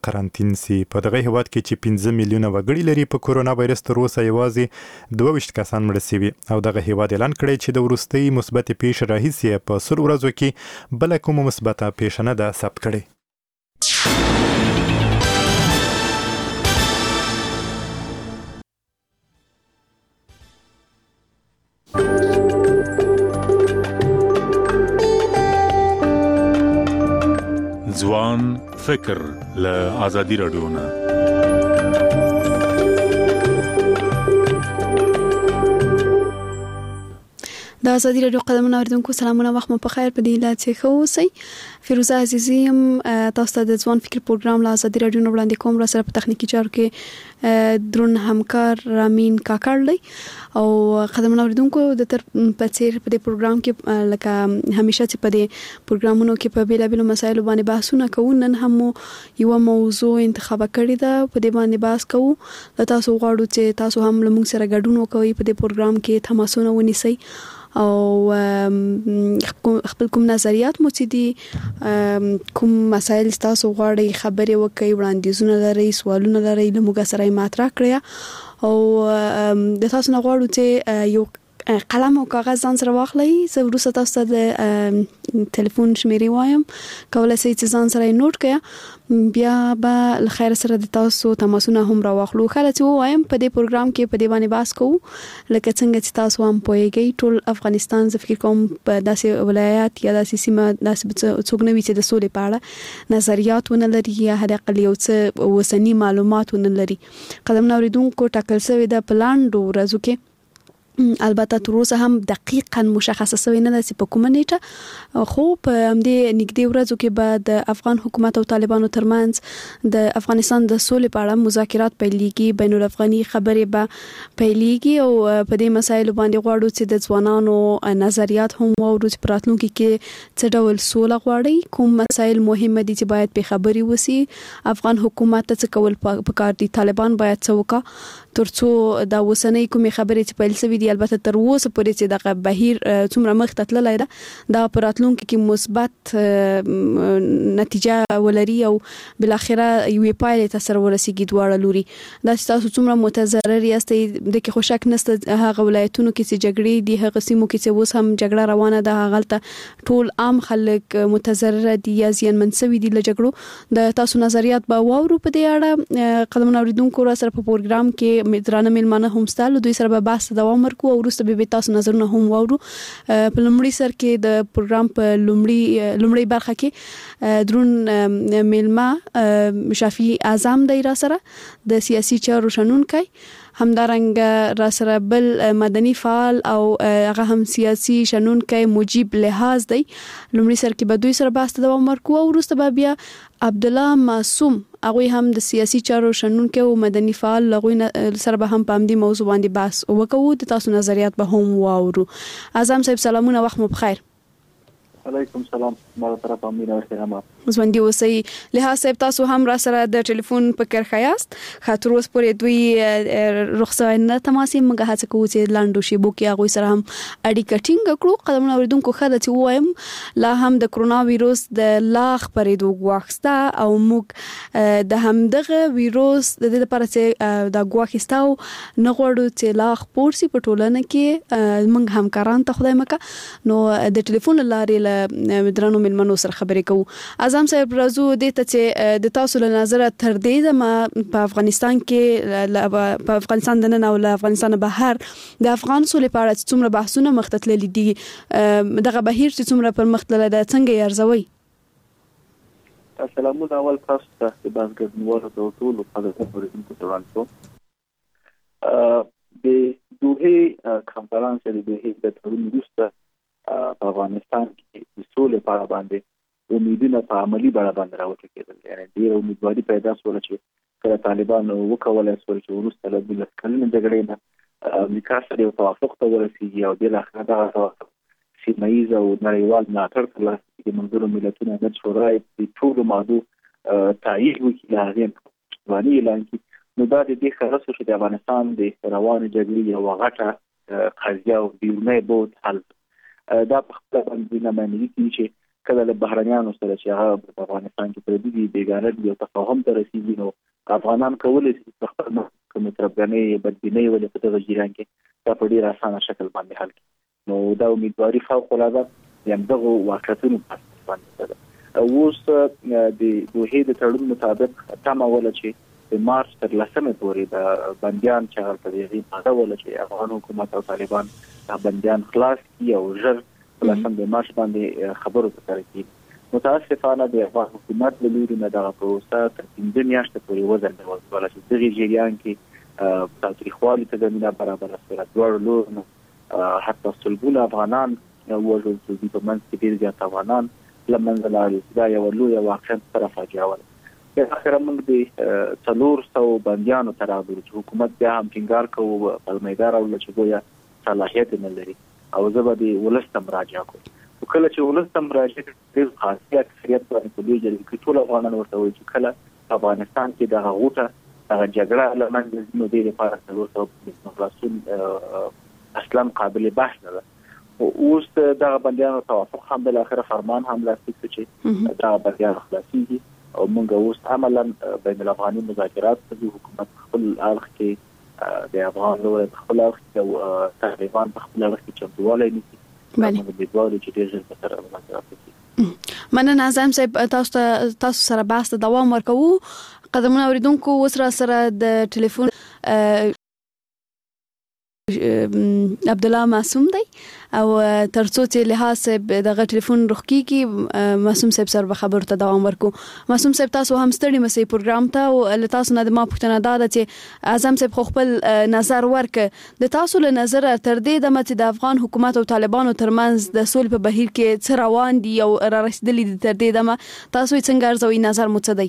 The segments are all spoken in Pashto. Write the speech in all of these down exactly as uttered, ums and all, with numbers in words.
قرنطین سي. په دغه هیواد کې چې پنځه میلیونه وګړي لري په کورونا وایرس تر اوسه یوازې دوه ویشت کسان مړه شوي او دغه هیواد اعلان کړی چې د وروستۍ مثبت پیښې راهیسې په سل ورځو کې بله کومه مثبته پیښه نه ده ثبت کړې. ځوان فکر له آزادي رادیو نه. د آزادي رادیو قدمونه اوریدونکو سلامونه، وخت مو په خیر. په دې لات څخه اوسئ. فیروزه عزیزی ام تاسو ته د ځوان فکر پروګرام له آزادي رادیو نه وړاندې کوم. را سره په تخنیکی چارو کې درون همکار رامین کاکړ دی او قدمونه اوریدونکو د تر پڅیر په دې پروګرام کې لکه همیشه چې په دې پروګرامونو کې په بیلا بیلو مسایلو باندې بحثونه کوو. نن هم یو موضوع انتخاب کړی ده، په دې باندې بحث کوو. د تاسو غواړو چې تاسو هم لمونږ سره ګډون وکړئ په دې پروګرام کې، تماسونه ونیسئ او خپل کوم نظریات مو چې دي، کوم مسایل تاسو غواړئ خبرې وکړئ، وړاندیزونه لرئ، سوالونه لرئ، له موږ سره یې مطرح کړئ. او د تاسو نه غواړو چې یو قلم او کاغذ ځان سره واخلئ. زه وروسته تاسو ته د ټلیفون شمیرې وایم، کولای شئ چې ځان سره یې نوٹ کړئ. بیا به له خیر سره د تاسو تماسونه هم راواخلو. خاله چې وایم په دې پروګرام کې په دې باندې بحث کوو لکه څنګه چې تاسو هم پوهیږئ ټول افغانستان زه فکر کوم په داسې ولایات یا داسې سیمه داسې څوک نه وي چې د سولې په اړه نظریات ونه لري یا حد اقل یو څه اوسنی معلومات ونه لري. قدم اوریدونکو ټاکل شوی د پلاندو ورځو کې البته تر اوسه هم دقیقاً مشخصه شوی نه ده چې په کومه نیټه، خو په همدې نږدې ورځو کې به د افغان حکومت او طالبانو ترمنځ د افغانستان د سولې په اړه مذاکرات پیلېږي، بین الافغاني خبرې به پیلېږي او په دې مسایلو باندې غواړو چې د ځوانانو نظریات هم واورو چې په راتلونکي کې څه ډول سوله غواړي، کوم مسایل مهمه دي چې باید په خبرې وسی، افغان حکومت ته څه کول پکار دي، طالبان باید څه وکړي ترڅو دا وسنۍ کومې خبرې چې پیل شوې دي البته تر اوسه پورې چې دغه بهیر څومره مخ ته تللی ده دا په راتلونکي کې مثبت نتیجه ولري او بالاخره یوې پایلې ته سره ورسیږي دواړه لوري. دا چې تاسو څومره متضرر یاستئ د کې خو شک نشته. هغه ولایتونو کې چې جګړې دي، هغه سیمو کې چې اوس هم جګړه روانه ده، هغه ټول عام خلک متضرر دي یا زیانمن شوي دي له جګړو. د تاسو نظریات به واورو په دې اړه. قدمونه اوریدونکو را سره په پروګرام کې درانه میلمانه هم ستاسو دوی سره به بحث دوام ورکو او وروسته به تاسو نظرونه هم واورو. په لومړي سر کې د پروګرام په لومړي لومړي برخه کې درون میلمه شافعي اعظم دی را سره د سیاسي چارو شنونکي، همدارنګه را سره بل مدني فعال او هغه هم سیاسي شنونکي مجيب لحاظ دی. لومړي سر کې به دوی سره بحث دوام ورکو او وروسته به بیا عبدالله معصوم هغه هم د سیاسي چارو شنونکي او مدني فعال هغه سره به هم په همدې موضوع باندې بحث وکړو. د تاسو نظریات به هم واورو. اعظم صاحب سلامونه، وخت مو بخیر. علیکم سلام، ماته طرف امیر او احترام. ژوندۍ اوسئ. لحاظ صاحب تاسو هم را سره د ټلیفون په کرخه یاست، خاطر اوس پورې دوی رخصت نه تماسي موږ هڅه کوو چې لاندو شي بو کې هغه سره هم اړیکه ټینګ کړو. قدمونه اوریدونکو خاله چې وایم لا هم د کرونا وایروس د لا خبرېدو غواخسته او موږ د همدغه وایروس د دې لپاره چې د غواخستاو نه غواړو چې لا خپور سي په ټولنه کې موږ همکاران ته خدای مکه نو د ټلیفون لارې درنو ملمنو سره خبرې کوو. اعظم صاحب راځو دې ته چې د تاسو له نظره تر دې ما په افغانستان کې په افغانستان د نن او له افغانستان بهر د افغان سولې په اړه څومره بحثونه مخ ته تللي دي، دغه بهیر چې څومره پر مخ تللی ده څنګه یې ارزوئ؟ سلامونه اول تاسو ته د بازګرنوالو د ټولو خلکو اوریدونکو ته وړاندې کوم. د دوه کانفرنس د دوه د تړون وروسته په افغانستان کې د سولې په اړه باندې امیدونه په عملی بڼه باندې راوټوکېدل. یعنې ډېره امیدواري پیدا شوه چې کله طالبان وکولای شول چې وروسته له دولس کلنې جګړې نه امریکا سره یو توافق ته ورسېږي او بالاخره دغه توافق سیمه ییز او نړیوال ملاتړ ترلاسه کړي. د ملګرو ملتونو د شورای د ټولو مادو تایید وکړي، له هغې ځواني اعلان کړي. نو دا د دې ښکاره شو چې د افغانستان د روانې جګړې یوه غټه قضیه او بیرونی بود حل دا په خپل باندې نمایندګي کوي چې کله له بهرنیانو سره چې هغه په افغانستان کې پردي دي بیګانه دي او تفاهم ته رسیدي نو افغانان کولی شي چې خپل کومه تربګنې بدبینۍ ولې په دغه جریان کې په ډیر اسانه شکل باندې حل کړي نو دا امیدواري فوق العاده یم دغه واقعیتونو باندې ده اوس د دوه د تړون مطابق تمه ولا چې د مارچ تر لسمه پورې د بنديان چې هغه په دې باندې ولا چې افغان حکومت او طالبان د بنديان خلاص کړي او ژر لسم د مارچ باندې خبرو تر کړي متاسفانه د افغان حکومت له لوري نه دغه پروسه تر پنځه میاشتې پورې وځنډول ولا چې دغه جریان کې تاریخوالي ته زمينه برابر سره دوه لور حتی سلګونه افغانان وژل شوي په منځ کې ډېر زیات افغانان لمنځه لاړل دا یو لوی واقعیت سره فاجعه وه په اخر موږ د څلور سوه بندیانو تر راغلو چې حکومت بیا هم ټینګار کوو په میدان او چې ګویا صلاحیت نه لري او زه به د ولس ته مراجعه کوم کله چې ولس ته مراجعه کوي خاصیت اکثریت باندې په دې جریان کې ټول افغانان ورته وایي چې کله افغانستان کې د غوټه د جګړه لمنځه نو د لپاره څلور سوه خلاصون اصلا قابل بحث نه ده اوس د بندیانو توافق هم بل اخر فرمان هم لاسلیک چې دا بندیان خلاصيږي او موږ اوس عملاً بین الافغاني مذاکرات په حکومت خپل اړخ کې د افغان لور خپل اړخ او طالبان په خپل اړخ کې چمتووالی نیسي بله موږ امیدوار چې ډېر ژر به سره مذاکرات وکړي مننه اعظم صاحب تاسو تاسو سره بحث ته دوام ورکوو قدمونه اوریدونکو اوس را سره د ټلیفون عبد الله معصوم دی او ترڅو چې لحاظ صاحب دغه ټلیفون رخکیږي معصوم صاحب سره خبرو ته دوام ورکو معصوم صاحب تاسو هم ستړي مسئ پروګرام ته او له تاسو نه د ما پوښتنه ده چې اعظم صاحب خو خپل نظر ورکړ د تاسو له نظر تر دې د مت د افغان حکومت او طالبانو ترمنځ د صلح په بهیر کې څه روان دي او را رسیدلي دي تر دې دمه تاسو څنګه ارزوي نظر مو څه دی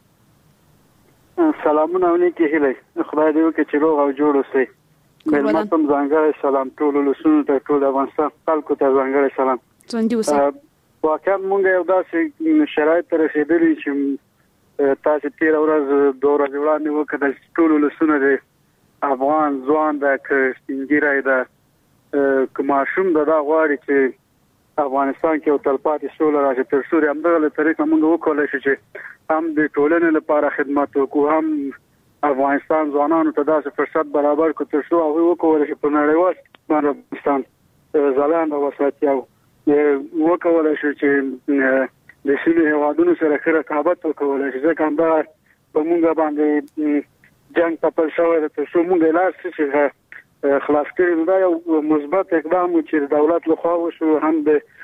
سلامونه علیکم هیله خدای دې وکړي چې روغ او جوړ اوسئ ملمتم ځانګړی سلام ټول لسونو ته ټول افغانستان خلکو ته ځانګړی سلام ژوندي اوسئ واقعا موږ یو داسې شرایط ته رسېدلي چې تاسو تیر ورځ دوه ورځې وړاندې وکړل ټول لسونو د افغان ځوان د سپینګیری د که ماشوم د دا غواړي چې افغانستان کې یو تلپاتې سوله راشي تر څو همدغه له طریقه موږ وکولی شو چې هم د ټولنې لپاره خدمت وکړو هم افغانستان ځوانانو ته داسې فرصت برابر کړو تر څو هغوی وکولی شي په نړیوال باندې افغانستان ځلانده وساتي او وکولی شي چې د سیمې هېوادونو سره ښه رقابت وکولی شي ځکه همدغه په موږ باندې جنګ تپل شوی ده تر څو موږ یې لاس چې خلاص کړي دا یو مثبت اقدام و چې د دولت لخوا وشو هم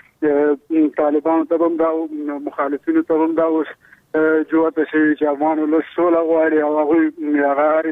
د طالبانو ته هم دا مخالفینو ته هم دا اوس جوته شي چې افغان ولس سوله غواړي او هغوی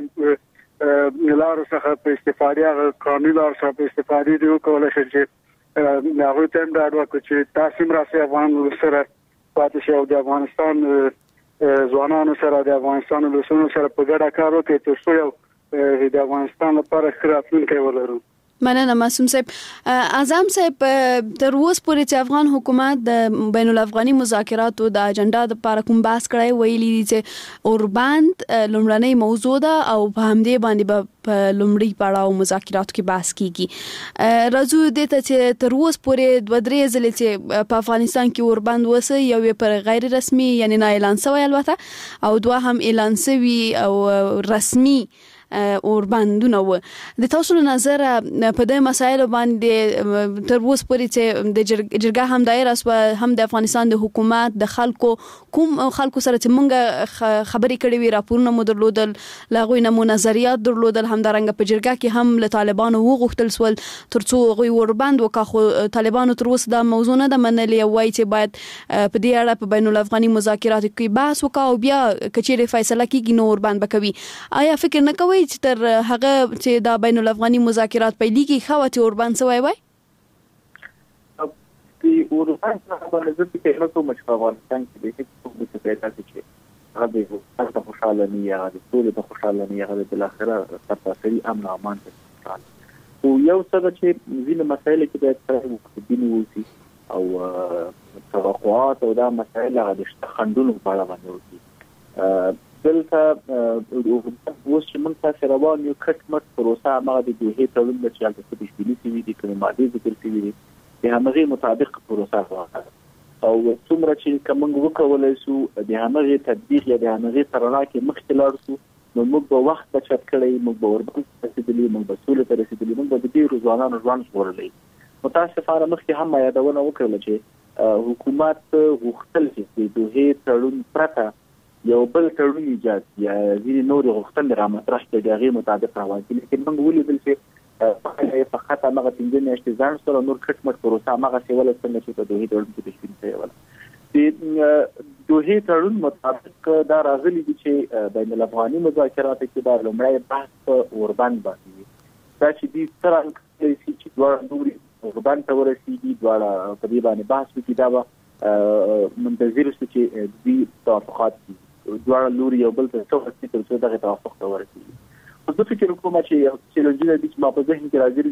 هغه لارو څخه په استفادې هغه قانوني لارو څخه په استفادې دي وکولی شي چې هغوی ته هم ډاډ ورکړو چې تاسو هم راسئ افغان ولس سره پاتې شئ او د افغانستان ځوانانو سره د افغانستان ولسونو سره په ګډه کار وکړئ تر څو یو د افغانستان لپاره ښه راتلونکی ولرو مننه معصوم صاحب اعظم صاحب تر اوسه پورې چې افغان حکومت د بین الافغاني مذاکراتو د اجنډا لپاره کوم بحث کړی ویلي دي چې اوربند لومړنۍ موضوع ده او په همدې باندې به په لومړي پړاو مذاکراتو کې بحث کیږي راځو دې ته چې تر اوسه پورې دوه درې ځلې چې په افغانستان کې اوربند وسه یو پر غیر رسمي یعنی نه اعلان شوی البته او دوه هم اعلان شوی او رسمي اوربندونه و د تاسو له نظر په دې مسایلو باندې تر اوسه پورې چې د جرګه هم دایره او هم د افغانستان د حکومت د خلکو کوم خلکو سره چې مونږ خبرې کړې وي راپورونه مو درلودل لاغوی نمو نظریات درلودل هم درنګ په جرګه کې هم له طالبانو وغوښتل سول ترڅو غوي اوربند وکړو طالبانو تر اوسه دا موضوع نه د منلې وای چې باید په دې اړه په بین الافغاني مذاکراتو کې بحث وکړو او بیا کچېره فیصله کیږي نو اوربند بکوي آیا فکر نه کوي چې تر هغه چې دا بین الافغاني مذاکرات پیلېږي خو ته اوربند سوی وای د اوربند څخه باندې د فکر کوم چې افغانستان کې د هیڅ څه پیدا شي هغه د خوشاله نه یا د ټول د خوشاله نه یا د الاخره تفاصیل امن او امان ته او یو څه چې ځینې مسایل کې د ترې ووسی او توقعات او دا مسایل هغه د خندونو په اړه باندې وسی دلته اوس چې موږ تاسو روان یو کټ مټ پروسه هغه د دوه تړون د چالت په دې شوي دي کوم ماده ذکر شوی دي د همغه مطابق پروسه راغله او څومره چې کومنګ وکولای شو د هغه تطبیق یا د هغه ترنا کې مخکې لاړ شو نو موږ به وخت بچت کړی، موږ به وربند رسیدلی، موږ به سولې ته رسیدلی، موږ به د ډېرو ځوانانو ژوند ژغورلی. متاسفانه مخکې هم یادونه وکړله چې حکومت غوښتل چې د دوحې تړون پرته یو بل تړون ایجاد یا ځینې نورې غوښتنې رامطرح کړي د هغې مطابق روان کړي، لیکن موږ ولیدل چې فقط همغه پنځه میاشتې ځنډ سره نور کټ مټ پروسه همغسې وله څنګه چې په دوحې تړون کې تشکیل شوې وله. د دوحې تړون مطابق دا راغلي دي چې بین الافغاني مذاکراتو کې دا لومړی بحث په اوربند باندې وي. دا چې دوی څرنګه کولی شي چې دواړه لوري اوربند ته ورسېږي، دواړه په دې باندې بحث وکړي، دا به منتظر اوسو چې دوی توافقات کړي، دواړه لوري یو بل ته څه ورسېږي تر څو دغې توافق ته ورسېږي. خو زه فکر کوم چې چیلنجونه دي چې ما په ذهن کې راځلي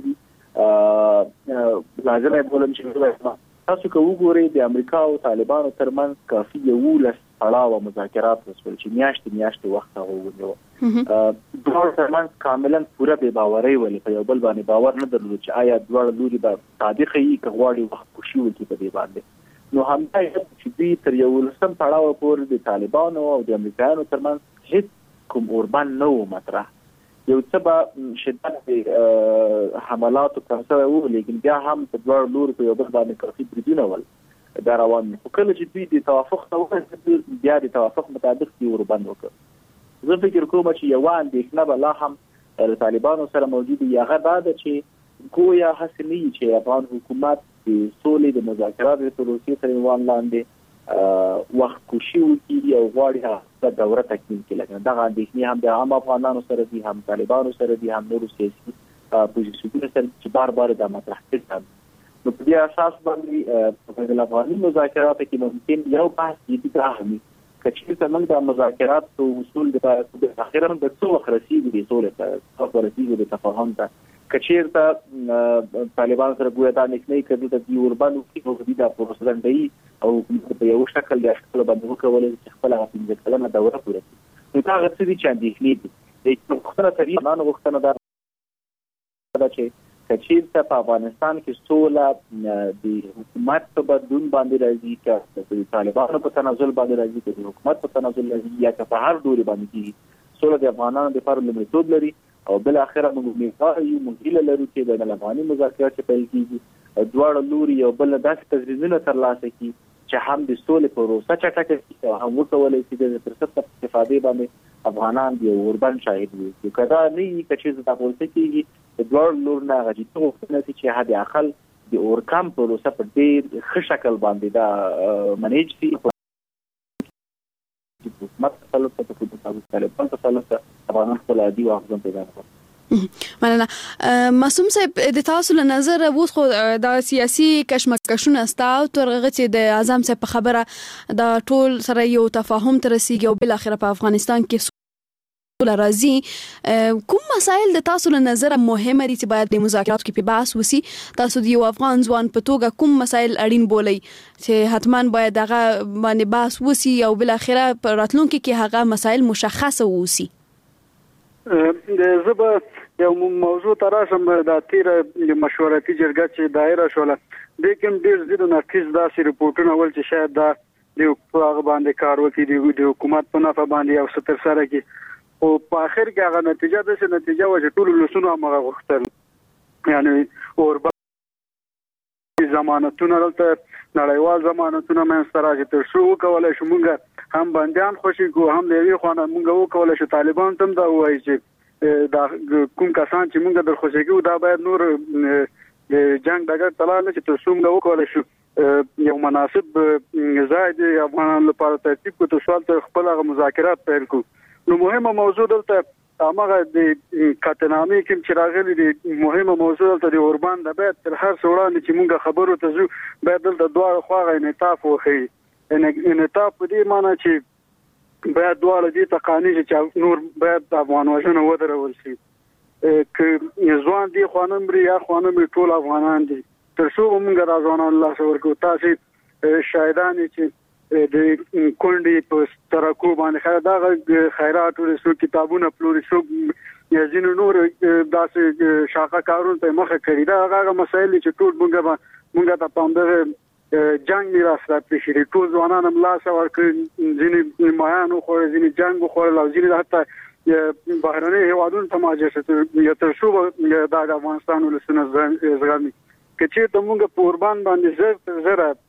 دي، لازمه یې بولم چې تاسو که وګورئ د امریکا او طالبانو ترمنځ کافي یولس پړاوه مذاکرات وشول چې میاشتې میاشتې وخت هغه ونیو. دواړو ترمنځ کاملا پوره بې باورۍ ولې په یو بل باندې باور نه درلود چې آیا دواړه لوري به صادقه وي که غواړي وخت کشي وکړي په دې باندې. نو همدا چې دوی تر یولسم پړاوه پورې د طالبانو او د امریکایانو ترمنځ هېڅ کوم اوربند نه و مطرح. یو څه به شدت د حملاتو کم شوی و، لیکن بیا هم په دواړو لورو په یو بل باندې کافي بریدونه ول دا روان وو. خو کله چې دوی د توافق ته ورسېدل بیا د توافق مطابق دوی اوربند وکړ. زه فکر کوم چې یوه اندېښنه به لا هم د طالبانو سره موجود وي، هغه دا ده چې ګویا هسې نه وي چې افغان حکومت د سولې د مذاکراتو د پروسې تر عنوان لاندې وخت کشي وکړي او غواړي هغه دوره تکمیل کړي. لکه دغه اندېښنې هم د عام افغانانو سره دي، هم طالبانو سره دي، هم نورو سیاسي پوزیسیونونو سره چې بار بار دا مطرح کړي. نو په دې اساس باندې په الافغاني مذاکراتو کې ممکن یو بحث جدي راغلی که چېرته موږ د مذاکراتو اصول د اخره موږ د څه وخت رسېږو د سولې ته، څه وخت رسېږو د تفاهم ته. که چېرته طالبانو سره ګویا دا اندېښنه کوي چې دوی اوربند وکړي نو دوی دا پروسه ځنډوي او حکومت په یو شکل د اشکالو باندې وکولی چې خپله هغه پنځه کلنه دوره پوره کړي. نو دا هغه څه دي چې اندېښنې دي. د غوښتنه طبیعي افغانانو غوښتنه دا ده چې که چېرته په افغانستان کې سوله د حکومت په بدلون باندې راځي، که د طالبانو په تنازل باندې راځي، که د حکومت په تنازل راځي، یا که په هر ډول باندې کېږي، سوله د افغانانو دپاره لومړیتوب لري او بالاخره موږ امیدواره یو، موږ هیله لرو چې بین الافغاني مذاکرات چې پیل کېږي دواړه لوري یو بل داسې تجویزونه ترلاسه کړي چې هم د سولې پروسه چټکه کړي او هم وکولی شي د فرصت په استفادې باندې افغانان د یو اوربند شاهد وي. که دا نه وي، که چېرته دا پروسه کېږي د دواړو لورو نه هغه جدي غوښتنه شي چې حد اقل د اورکم پروسه په ډېر ښه شکل باندې دا منیج شي. حکومت تسلط ته په طالبان تسلط ته افغانان خپل عادي واخذون پیدا کړي. مننه. معصوم صاحب د تاسو له نظر اوس خو د سیاسي کشمکشونه ستاسو ترغه چې د اعظم صاحب په خبره د ټول سره یو تفاهم تر رسیدي او بل اخر په افغانستان کې سوله راځي، کوم مسایل د تاسو له نظر مهمه دي چې باید د مذاکراتو کې په بحث وسی؟ تاسو د یو افغان ځوان په توګه کوم مسایل اړین بولئ چې حتما باید هغه باندې بحث وسی او بل اخر په راتلونکي کې هغه مسایل مشخصه وسی؟ زه به یو موضوع تراشم د تیر مشورتي جرګه چې دایره شوله د کوم ډیر زیات ناقص داسې رپورټونه ول چې شاید دا د هغه باندې کار وکړي د حکومت په نفع باندې او ستر سره کې او په اخر کې هغه نتیجه د څه نتیجه و چې ټول لسونو هغه غوښتل، یعنی اور ضمانتونه دلته نړیوال ضمانتونه منځته راځي تر څو وکولای شو موږ هم بندیان خوشي کو، هم د یوې خوا نه موږ وکولای شو طالبان ته هم دا ووایي چې دا کوم کسان چې موږ در خوشي کوو دا باید نور د جنگ ډګر ته لاړ نه شي تر څو موږ وکولای شو یو مناسب ځای د افغانانو لپاره ترتیب کړو تر څو خپل هغه مذاکرات پیل کړو. نو مهمه موضوع دلته هغه د کاتنامې کوم چې راغلي د مهمه موضوع دلته د اوربند د باید تر هر څه وړاندې چې موږ خبرو ته ځو باید دلته دواړه خواغه انعطاف وښیي. انعطاف په دې معنی چې باید دواړه دې ته قانع شي چې نور باید د افغان وژنه ودرول شي، که ځوان دي خوا نه مري یا خوا نه مري ټول افغانان دي تر څو موږ دا ځوانان لاسه ورکړو. تاسې شاهدان چې د کونډې په ترکو باندې دا خیرات ورسو کتابونه پلوري شو یا ځینو نور داسې شاخه کارونه ته مخه کړي دا هغه مسایل چې ټول موږ موږ ته پام ده جنگ میراث را پېښې ټول ځوانان هم لاس ورکړي ځینې مایانو خو ځینې جنگ خو او ځینې حتی بهرني هیوادونو ته مهاجرت یا تر څو د افغانستان ولسونه زغمي که چېرته موږ په اوربان باندې زر تر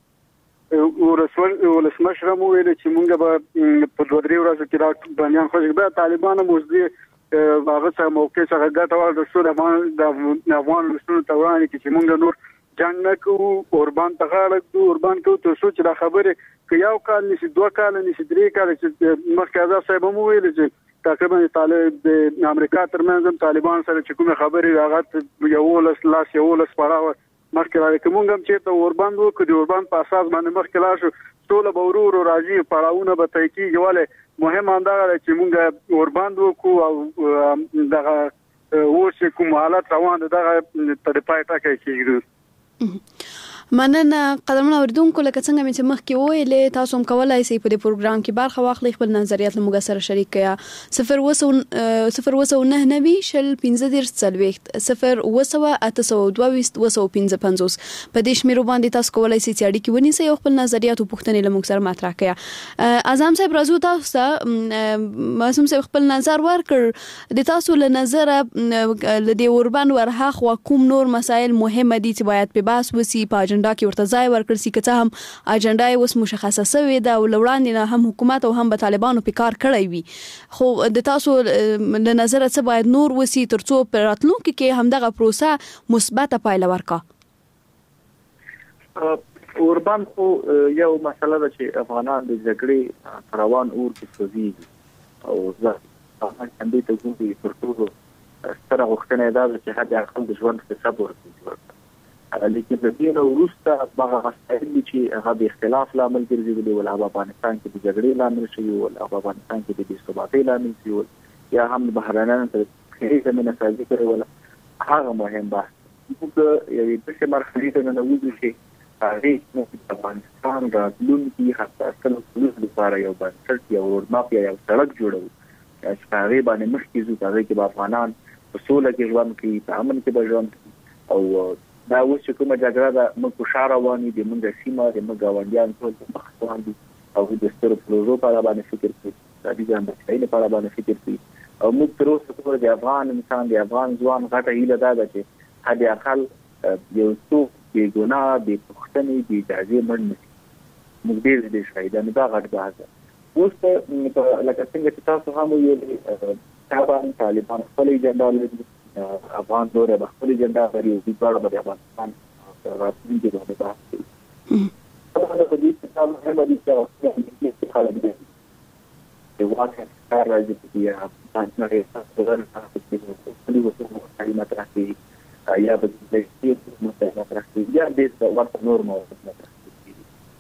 زره ولسمشر مو ویل چې موږ به په دوه درې ورځو کې را بندیان خوشي به طالبان هم اوس دې هغه څه موقع څخه ګټه واخلي د افغان ولسونو ته وړاندې کړي چې موږ نور جنگ نه کوو اوربان ته غاړه کوو اوربان کوو تر څو چې دا خبرې که یو کال نشي دوه کاله نشي درې کاله چې مخکې آزاد صاحب هم وویل چې تقریبا طالب د امریکا ترمنځ هم طالبان سره چې کومې خبرې هغه یولس لاس یولس پړاوه مخکې راځي که موږ هم چېرته اوربان وکړو د اوربان په اساس باندې مخکې لاړ شو ټوله به ورو ورو راځي پړاوونه به طی کېږي ولې مهم همدغه ده چې موږ اوربان وکړو او دغه اوس چې کوم حالت روان دی دغه ته د پای ټکی کېږدو. مننه قدرمن اوریدونکو لکه څنګه مې چې مخکې وویلې تاسو هم کولای شئ په دې پروګرام کې برخه واخلئ خپل نظریات له موږ سره شریک کړئ صفر اووه صفر اووه نهه نوي شل پنځه دېرش څلوېښت صفر اووه اته سوه دوه ویشت اووه سوه پنځه پنځوس په دې شمیرو باندې تاسو کولای شئ چې اړیکې ونیسئ او خپل نظریات او پوښتنې له موږ سره مطرح کړئ. اعظم صاحب راځو تاسو ته معصوم صاحب خپل نظر ورکړ د تاسو له نظره ل دې اوربان ورهاخوا کوم نور مسایل مهمه دي چې باید په بحث وسی په اجنډا کې ورته ځای ورکړل شي که څه هم اجنډا یې اوس مشخصه شوې ده او له وړاندې نه هم حکومت او هم به طالبانو په کار کړی وي خو د تاسو له نظره څه باید نور وسی تر څو په راتلونکي کې همدغه پروسه مثبته پایله ورکړي؟ اوربان خو یو مسله ده چې افغانان د جګړې روان اور کې سوځي او زه افغان دې ته ګوري تر ټولو ستره غوښتنه ده چې حد اقل د ژوند په صبر وکړي لیکن د دې وروسته هغه مسایل چې هغه د اختلاف لامل ګرځېدلي ول هغه افغانستان کې د جګړې لامل شوي ول هغه افغانستان کې د بې ثباتۍ لامل شوي ول یا هم بهرنیانو سره خیري زمینه سازي کړې وله هغه مهم بحث موږ یوې داسې مرحلې ته ننوځو چې هغې د افغانستان راتلونکي حتی اصل فلوس لپاره یو بنسټ یو روډماپ یا یو سړک جوړوو چې په هغې باندې مخکې ځو په هغې کې به افغانان په سوله کې ژوند کوي په امن کې به ژوند کوي او دا اوس چې کومه جګړه ده موږ په شا روان یو د موږ سیمه د موږ ګاونډیان ټول په مخ روان دي او د سترو پروژو په اړه باندې فکر کوي د دې همکارۍ په اړه باندې فکر کوي او موږ تر اوسه پورې د افغان انسان د افغان ځوان غټه هیله ده چې حد اقل یو څوک بې ګناه بې پوښتنې بې اجازې مړ نه شي موږ ډېر دې شاهدان یو دا غټ بحث ده اوس لکه څنګه چې تاسو هم ویلي طالبان طالبان خپل ایجنډا لري افغان دوره به خپل ایجنډا لري او د بار به افغانستان راتلونکي باندې بحث کوي دا د دې څخه مهمه دي چې چې خلک دې د واقع کار راځي چې تاسو نه ستاسو تاسو د وسو کلمات راځي یا به د دې مستند راځي یا د ورته نور موضوع راځي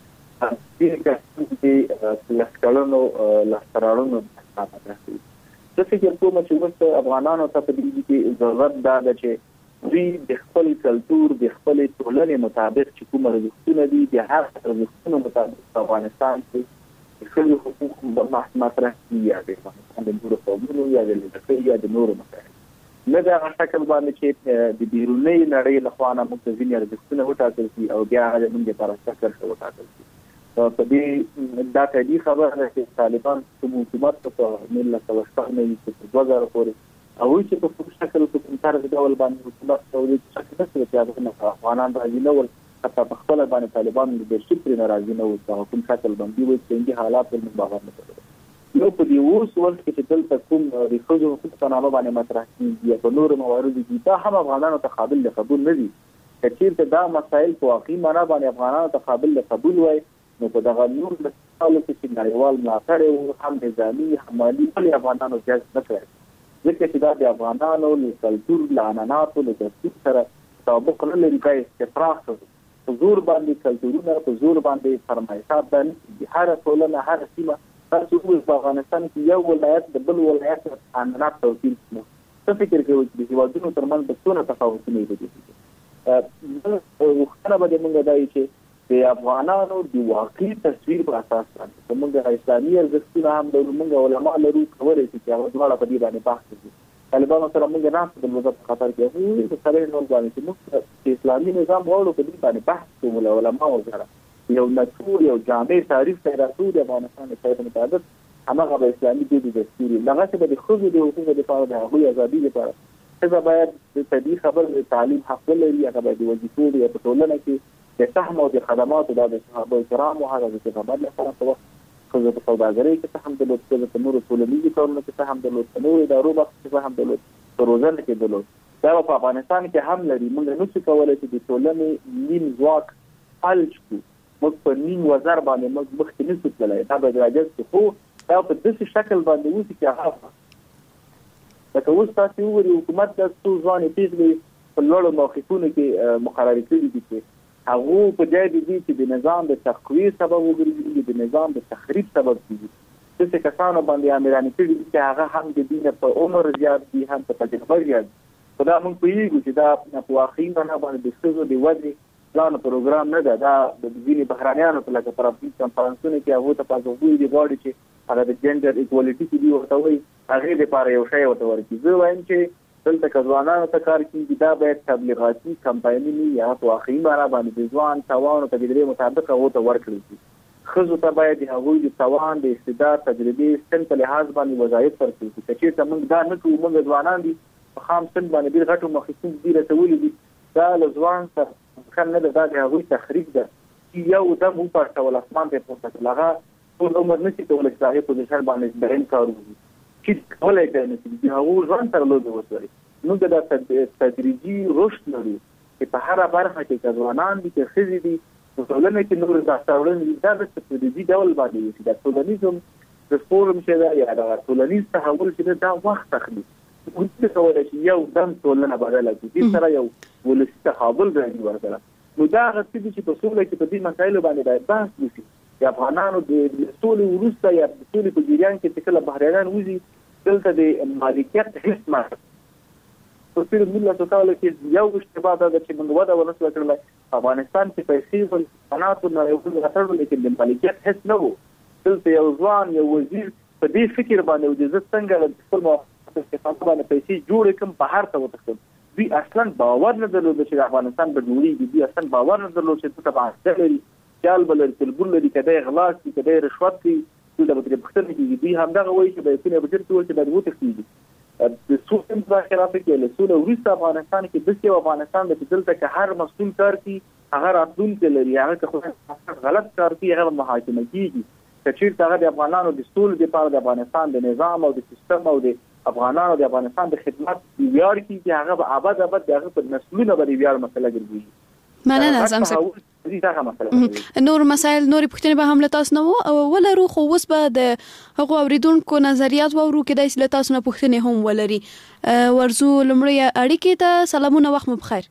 دې چې د لاسکلونو لاسرالونو راځي د فکر کوم چې موږ افغانانو ته په دې کې ضرورت ده چې دوی د خپل کلتور د خپل ټولنې مطابق چې کوم ارزښتونه دي د هر ارزښتونو مطابق افغانستان کې خپل حقوق مطرح کړي یا د افغانستان د نورو قومونو یا د لږکیو یا د نورو مسایلو نه د هغه شکل باندې چې د بیروني نړۍ له خوا نه موږ ځینې ارزښتونه وټاکل شي او بیا هغه موږ لپاره څه وټاکل شي په دې دا طبيعي خبره ده چې طالبان کوم حکومت په ملت توسط نه وي چې دوه زره پورې او چې په کوم شکل په کوم طرز ډول باندې حکومت کوي چې څه څه چې افغانان راځي نو حتی په خپل باندې طالبان د شکر ناراضي نه وي په کوم شکل باندې وي چې دې حالات په باور نه کوي نو په دې اوس ولته چې دلته کوم ریښو حقوق په نامه باندې مطرح کیږي په نورو مواردو کې دا هم افغانانو ته قابل قبول نه دي چې دا مسایل په واقعي معنا باندې افغانانو ته قابل قبول وي نو په دغه نور د حالو کې نړیوال ملاتړ او هم نظامی حمالي ټول افغانانو جذب نکړي ځکه چې دا د افغانانو له کلتور له عنعناتو له ترتیب سره تطابق نه لري کای استفراغ په زور باندې کلتورونه په زور باندې فرمایشات باندې هر ټولنه هر سیمه تاسو په افغانستان کې یو ولایت د بل ولایت عنعنات توپیر کوي څه فکر کوي چې د هیوادونو ترمنځ د څونه تفاوتونه دي وختونه به موږ دای چې د افغانانو د واقعي تصویر په اساس باندې موږ اسلامي ارزښتونه هم د موږ علماء لرو کولای شي چې هغه ډول په دې باندې بحث وکړي طالبانو سره موږ نه په وضعیت خطر کې یو څه سره نو باندې چې موږ اسلامي نظام غوړو په دې باندې بحث کوو علماء سره یو نټور یو جامع تعریف ته راټول د افغانستان د شریعت مطابق هماغه به اسلامي دود دستور لغه څه به د خزو د حقوقو لپاره د هغوی ازادي لپاره څه باید د طبي خبر د تعلیم حق لري هغه باید د وظیفو د ټولنه کې د سهم او د خدماتو د صحابه کرامو هغه د خدمات لپاره په وخت خزو په سوداګرۍ کې څه هم د لوټ په نورو ټولنیزو کارونو کې څه هم د لوټ په نورو ادارو باندې څه هم د لوټ په روزنه کې د لوټ دا په افغانستان کې هم لري موږ نو څه کولای چې د ټولنې نیم ځواک فلج کو موږ په نیم وزر باندې موږ مخکې نشو تللی دا به راځي خو دا په داسې شکل باندې وځي چې هغه لکه اوس تاسو وګورئ حکومت د څو ځوانې پیغلې په لوړو موقفونو کې مقررې کړي دي چې هغه په ځای دي چې د نظام د تقویه سبب وګرځي د نظام د تخریب سبب کیږي چې کسانو باندې امیرانی کړي چې هغه هم د دین په عمر زیات دي هم په تجربه زیات خدا مونږ پیږو چې دا په واقعي معنا باندې د څه د ودی پلان پروګرام نه ده دا د ځینې بهرانيانو په لکه پرابلم کانفرنسونه کې هغه ته پاتې وي دی غواړي چې هغه د جندر ایکوالټي کې دی ورته وي هغه لپاره یو شی ورته ورکړي زه وایم چې دلته کځوانانو ته کار کوي دا باید تبلیغاتي کمپاینونه یا په واقعي معنا باندې ځوان توان او تجربه مطابق هغه ته ورکړي خزو ته باید هغه د توان د استعداد تجربه سن په لحاظ باندې وظایف ورکړي چې چې موږ دا نه کوو موږ ځوانان دي خام سن باندې ډیر غټو مخکې دي رسولې دي دا لزوان سره خل نه دا د هغوی تخریب ده چې یو دم په ټول اسمان ته پورته لغه ټول عمر نشي کولای چې هغه پوزیشن باندې برین کار وکړي چې کولای دی چې هغه ځان سره لوي وسوري نو دا تدریجي رشد لري چې په هر برخه کې ځوانان دي چې خزي دي ټولنه کې نور ځاستاولن دا د تدریجي ډول باندې چې د ټولنیزم د فورم شه دا یا د ټولنیز تحول چې دا وخت اخلي موږ کولای شو یو دم ټولنه بدله کړو چې سره یو ولسی تحول راځي ورته نو دا غوښتل چې په ټوله کې په دې مسایلو باندې بحث وشي چې افغانانو د ټولو ورسته یا د ټولو په جریان کې چې کله بهرانيان وځي دلته د مالکیت حس ما په ټول ملت کولای چې یو اشتباه ده چې موږ ودا ورسره کړل افغانستان کې پیسې ول قناتو نه یو څه غټړل لیکن د مالکیت حس نه وو دلته یو ځوان یو وزیر په دې فکر باندې د عزت څنګه د خپل استفاده باندې پیسې جوړ کوم په هر څه وتښتل دوی اصلا باور نه درلود چې افغانستان به جوړیږي دوی اصلا باور نه درلود چې څه به حاصل چال بل تلبل لري کده اغلاق دي کده رشوت دي دوی د بطری بختر دي دوی همدغه وایي چې به څنګه بجر ټول چې د وتښتي د سوسم ذخیرات کې له سول ورسته افغانستان کې د څه افغانستان د دلته کې هر مسؤل کار کوي هغه راتلونکي لري هغه خو غلط کار کوي هغه محاکمه کیږي چې هغه د افغانانو د سول د پاره د افغانستان د نظام او د سیستم او د افغانانو د افغانستان د خدمت ویار کی چې هغه به ابد ابد هغه په نسلونو باندې ویار مسله ګرځي مننه اعظم صاحب نور مسائل نور پوښتنه به هم لتاس نه ولرو خو اوس به د هغه اوریدونکو نظریات وورو کې د اسلام نه پوښتنه هم ولري ورزو لمړی اړیکې ته سلامونه وخت مو بخیر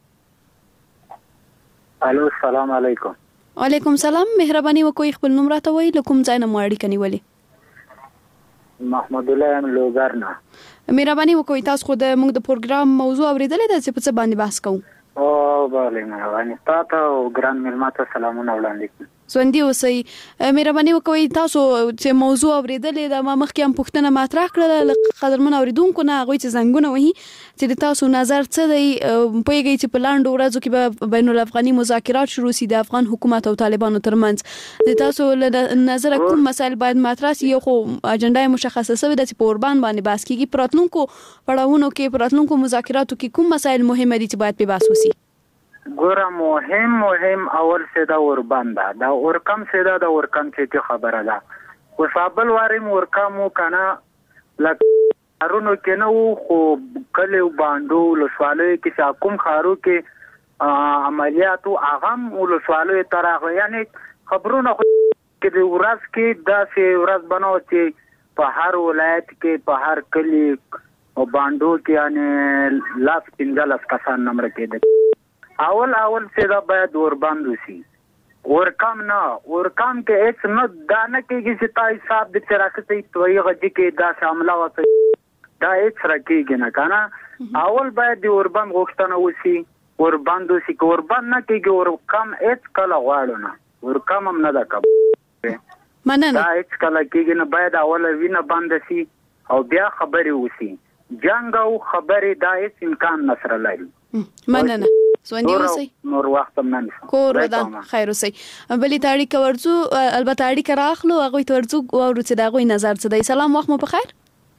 الو السلام علیکم وعلیکم سلام مهرباني وکوي خپل نوم راته وای لکم ځای نه مو اړیکه نیولې محمد الله ام لوګرنا مهرباني وکوي تاسو خو د موږ د پروګرام موضوع اوریدلې ده چې په څه باندې بحث کوو او bale مهرباني تاسو او ګران ملماته سلامونه وړاندې کوم سوندي اوسئ مهرباني وکوي تاسو چې موضوع اوریدلې ده ما مخکې هم پوښتنه مطرح کړله قدرمن اوریدونکو نه هغوی چې زنګونه وهي چې د تاسو نظر څه دی پوهیږئ چې په لاندو ورځو کې به بین الافغاني مذاکرات شروع شي د افغان حکومت او طالبانو ترمنځ د تاسو له نظر کوم مسایل باید مطرح شي یو خو اجنډا مشخصه شوې ده چې په اوربان باندې بحث کیږي پراتلونکو پړاوونو کې پراتلونکو مذاکراتو کې کوم مسایل مهمه دي چې باید په بحث وشي ګوره مهم مهم اول څه دا اوربان ده دا اورکم څه ده دا اورکم چې خبره ده وصابل وارم ورکمو کنه لکه ارونو کې نو خو کله باندو لسوالو کې کوم خارو کې عملیات او اغم ول سوالو ترغه یعنی خبرونه کې د ورځ کې دا سه ورځ بنو چې په هر ولایت کې په هر کلی او باندو کې یعنی لاس پنځلس کسان نمبر کې ده اول اول څه دا باید ورباندو شي ورکم نه ورکم کې هیڅ نه دانه کې چې تای صاحب د چرکتي توي غږی کې دا شامله وته دا هیڅ راکېږي نه کنه اول باید د وربان غوښتنه وشي ورباندو شي وربان نه کېږي ورکم هیڅ کله غواړو نه ورکم هم نه دا کب مننه دا هیڅ کله کېږي نه باید اول وینه باندې شي او بیا خبري وشي جنگ او خبري دا هیڅ امکان نصر لري مننه ژوندي اوسئ نور وخت هم نه کور ودان خیر اوسئ بلې ته اړیکه ورځو البته اړیکه راخلو هغوی ته ورځو واورو چې د هغوی نظر څه دی. سلام وخت مو په خیر.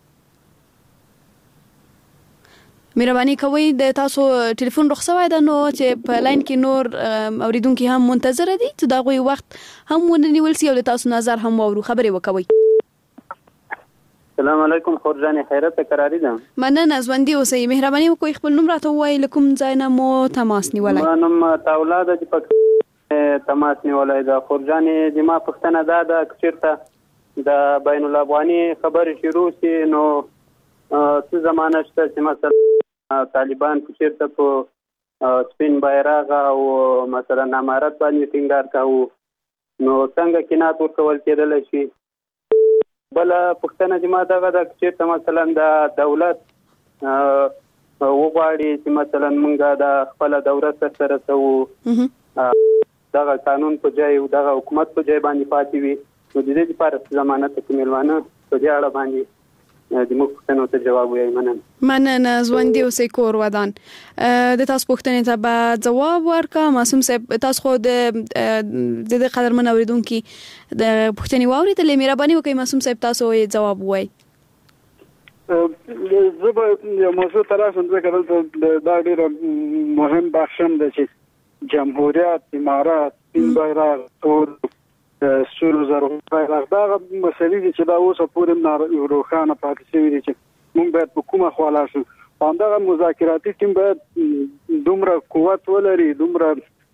مهرباني کوئ د تاسو ټلیفون رخصوي ده نو چې په لاین کې نور اوریدونکو هم منتظر دي چې دا غوي وخت هم ونیول سي او تاسو نظر هم وورو خبري وکوي. السلام علیکم خورجان خیرت قراری ده. مننه ژوندۍ اوسئ. مهرباني وکړئ خپل نوم راته ووایئ له کوم ځای نه مو تماس نیولی. ما نوم تاولاد چې په تماس نیولی ده. خورجان زما پوښتنه دا ده که چېرته د بین الافغاني خبرې شروع سي نو څه زمانه شته چې مثلا طالبان چې چېرته په سپین بیرغ او مثلا امارت باندې ټینګار کوو نو څنګه کینات ورکول کېدلی شي. بله پوښتنه چې ما دغه ده که چېرته مثلا د دولت وغواړي چې مثلا موږ د خپله دوره سرته رسوو دغه قانون په ځای او دغه حکومت په ځای باندې پاتې وي نو د دې لپاره ضمانت چې مېلمانه په دې اړه باندې د موږ پوښتنو ته جواب وایي. مننه مننه ژوندۍ اوسئ کور ودان. د تاسو پوښتنې ته به ځواب ورکړه. معصوم صاحب تاسو خو د د قدرمن اوریدونکو د پوښتنې واورېدلې. مهرباني وکړئ معصوم صاحب تاسو یې جواب وایي. زه به یو موضوع ته راشم ځکه دلته دا ډېره مهم بحث هم ده چې جمهوریت امارات سپین بیرغ تور سور زرغون بیرغ دغه مسلې دي چې دا اوسه پورې روښانه پاتې شوي دي چې موږ باید په کومه خوا لاړ شو. همدغه مذاکراتي ټیم باید دومره قوت ولري دومره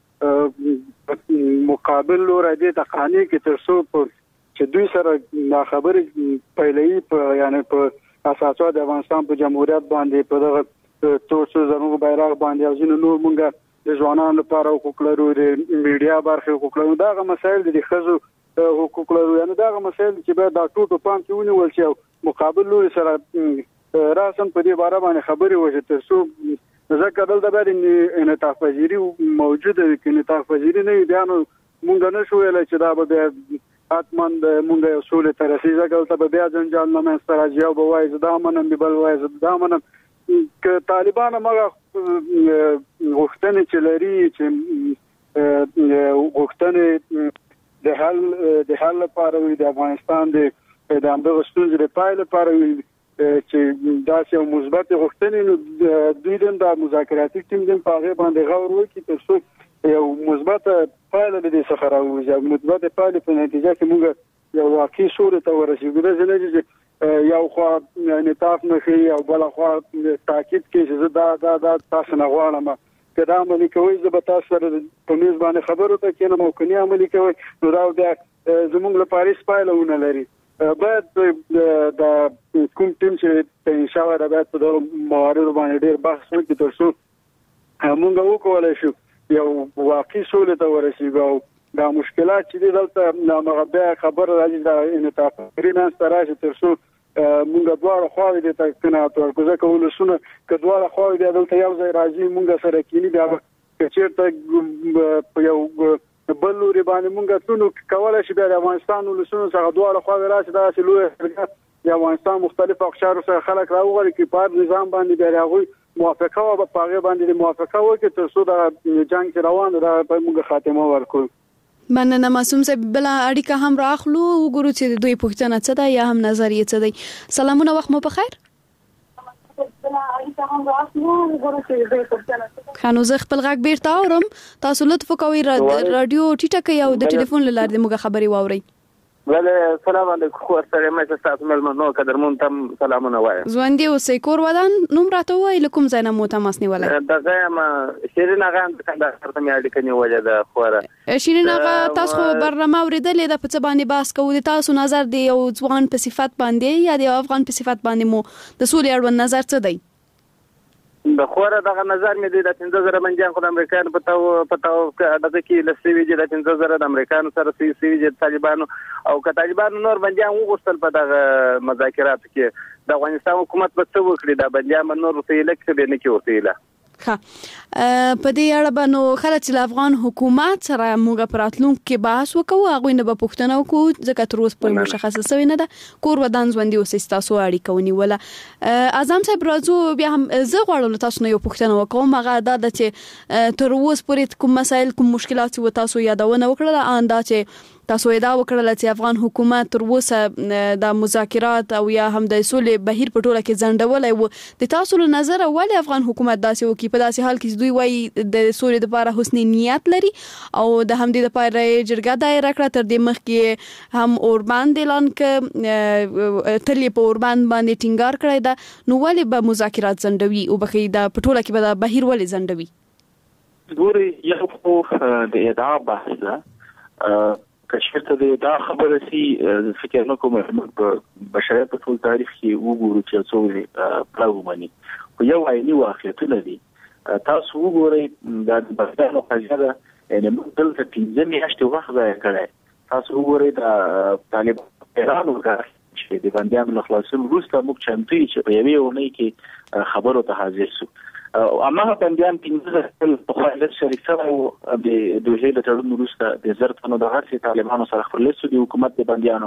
مقابل لوری دې ته قانع کړي تر څو چې دوی سره دا خبرې پیلوي په یعنې په اساسا د افغانستان په جمهوریت باندې په دغه تور سور زرغون بیرغ باندې او ځینې نور موږ د ځوانانو لپاره حقوق لرو د میډیا برخې حقوق لرو دغه مسایل د ښځو حقوق لرو یعنې دغه مسایل چې باید دا ټول په پام کې ونیول شي او مقابل لوري سره راسن په دې باره باندې خبرې وشي تر څو ځکه دلته باید انعطاف پذیري موجوده وي که انعطاف پذیري نه وي بیا نو موږ نه شو ویلی چې دا به بیا حتما موږ یو سولې ته رسېږي ځکه دلته به بیا جنجال نه منځته راځي یو به وایي زه دا منم بل وایي زه دا منم. که طالبان هغه غوښتنې چې لري چې غوښتنې د حل د حل لپاره وي د افغانستان د همدغه ستونزې د پای لپاره وي چې داسې یو مثبت غوښتنې نو دوی د دا مذاکراتي ټیم د په هغې باندې غور وکړي تر څو یو مثبته پایله د دې څخه راووځي او مثبتې پایلې په نتیجه کې موږ یو واقعي سولې ته ورسېږو. داسې نه چې یو خوا انعطاف نه ښیي او بله خوا تاکید کوي چې زه دا دا دا تاسو نه غواړم که دا عملي کوئ زه به تاسو سره په میز باندې خبرو ته کښېنم او که نه عملي کوئ نو دا بیا زموږ لپاره هېڅ پایله ونه لري. باید د کوم ټیم چې تعین شوی ده باید په دغو مواردو باندې ډېر بحث وکړي تر څو موږ وکولی شو یو واقعي سولې ته ورسېږو او دا مشکلات چې دي دلته همغه بیا خبره راځي د انعطاف پذیري منځته راشي تر څو مونږ دواړه خواوې دې ته قناعت ورکړو ځکه ولسونه که دواړه خواوې بیا دلته یو ځای راځي مونږ سره کیني بیا به که چېرته په یو بل لوري باندې مونږ تلو کولی شي بیا د افغانستان ولسونو څخه دواړه خواوې راشي داسې لویه جرګه د افغانستان مختلفو اقشارو سره خلک راوغواړي چې په هر نظام باندې بیا د هغوی موافقه وه په هغې باندې موافقه وکړي تر څو دغه جنګ چې روان دی دغه به مونږ خاتمه ورکړو. مننه معصوم صاحب. بله اړیکه هم راخلو وګورو چې د دوی پوښتنه څه ده یا هم نظر یې څه دی. سلامونه وخت مو په خیر. ښه نو زه خپل غږ بیرته اورم تاسو لطف وکوئ راډیو ټیټه کړئ او د ټلیفون له لارې د موږ خبرې واورئ. بله سلام علیکم خو سره مې ستاسو مېلمنو قدرمن ته سلامونه وایم. ژوندۍ اوسئ کور ودان نوم راته ووایئ له کوم ځای نه مو تماس نیولی. دغه یم شیرین اغا د کندهار ته مې اړیکه نیولې ده خوره. شیرین اغا تاسو خو برنامه اورېدلې ده په څه باندې بحث کوو د تاسو نظر د یو ځوان په صفت باندې یا د یو افغان په صفت باندې مو د سولې اړوند نظر څه دی؟ د خوره دغه نظر مې دی د پنځه زره بندیان خو د امریکایانو په تاو په تاو دغه کې له سوي چې د پنځه زره د امریکایانو سره سوي سوي چې طالبانو او که طالبانو نور بندیان وغوښتل په دغه مذاکراتو کې د افغانستان حکومت به څه وکړي دا بندیان به نور ورته ایله کړي به نه کړي ورته ایله. ښه په دې اړه به نو خلک چې افغان حکومت سره موږ پراتلونکو کې بحث وکړو هغه نه به پوښتنه وکړو ځکه تر اوسه پورې مشخصه شوی نه ده کور ودان ژوندۍ اوسئ تاسو اړیکه ونیوله اعظم صاحب راځو بیا هم زه غواړم تاسو نه یو پوښتنه وکړم هغه دا ده چې تر اوسه پورې کوم مسایل کوم مشکلات و تاسو یادونه وکړه ان دا چې تاسو دا وکړل چې افغان حکومت تر اوسه د مذاکرات او یا هم د سولې بهیر په ټوله کې ځنډولای و د تاسو له نظر ولې افغان حکومت داسې وکړي په داسې حال کې دوی وایي د سولې لپاره حسن نیت لري او د همدې لپاره جرګه دایره کړه تر دې مخکې هم اوربند اعلان ک تلې په اوربند باندې ټینګار کړی دا نو ولې به مذاکرات ځنډوي او بخې د په ټوله کې به د بهیر ولې ځنډوي ګوري یو خو د ادعا بحث ده کشفته د دا خبره سي فکر نه کوم بشریت په ټول تاریخ کې وګورو چې څو پلاو مني خو یو عیني واقعیتونه دي تاسو وګورئ د بغداد خجره یعنی موږ دلته پنځه میاشتې وخت ضایع کړی تاسو وګورئ د طالب ایران وکړ چې د بندیانو له خلاصون وروسته موږ چمتو چې په یوې اونۍ کې خبرو ته حاضر شو اما بندیان پنځه په خالد شریک سره او د دوه له تړون وروسته د زرتونو د هرڅ طالبانو سره خپل لیست د حکومت د بندیانو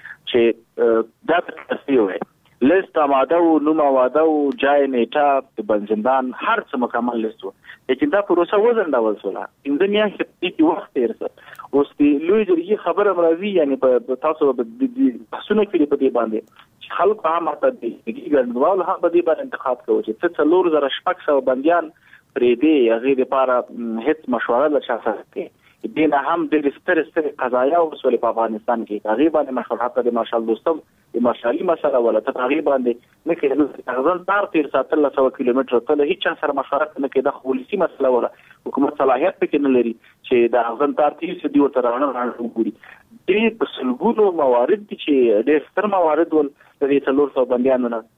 چې دا تاسو وي لیست ماده او نو ماده او جای نیټه د بنزندان هر څه مکمل لیست و لیکن دا پروسه وزن دا وسوله انځ میاشتې کې وخت تیر اوس د لوی جرګې خبره مرضی یعنی په تاسو د بحثونو کې په دې باندې خلک هم ته د ګډوډ هم په دې باندې انتخاب کوي چې څلور زره شپږ سوه بنديان پرې دی هغه لپاره هیڅ مشوره له شخصه کې دینه هم د ستر ستر قضایا او مسولې په افغانستان کې هغه باندې مشوره حتی د مارشال دوستم د مارشالي مسله ولا ته هغه باندې نه کې غزن تار تیر ساتل له سو کیلومتر ته هیڅ سره مشوره نه کې د خولسي مسله ولا حکومت صلاحیت پکې نه لري چې د غزن تار تیر څه دی ورته راوړل وګوري دې په سلګونو موارد چې ډېر ستر موارد ول د دې څلور سوه بندیانو نه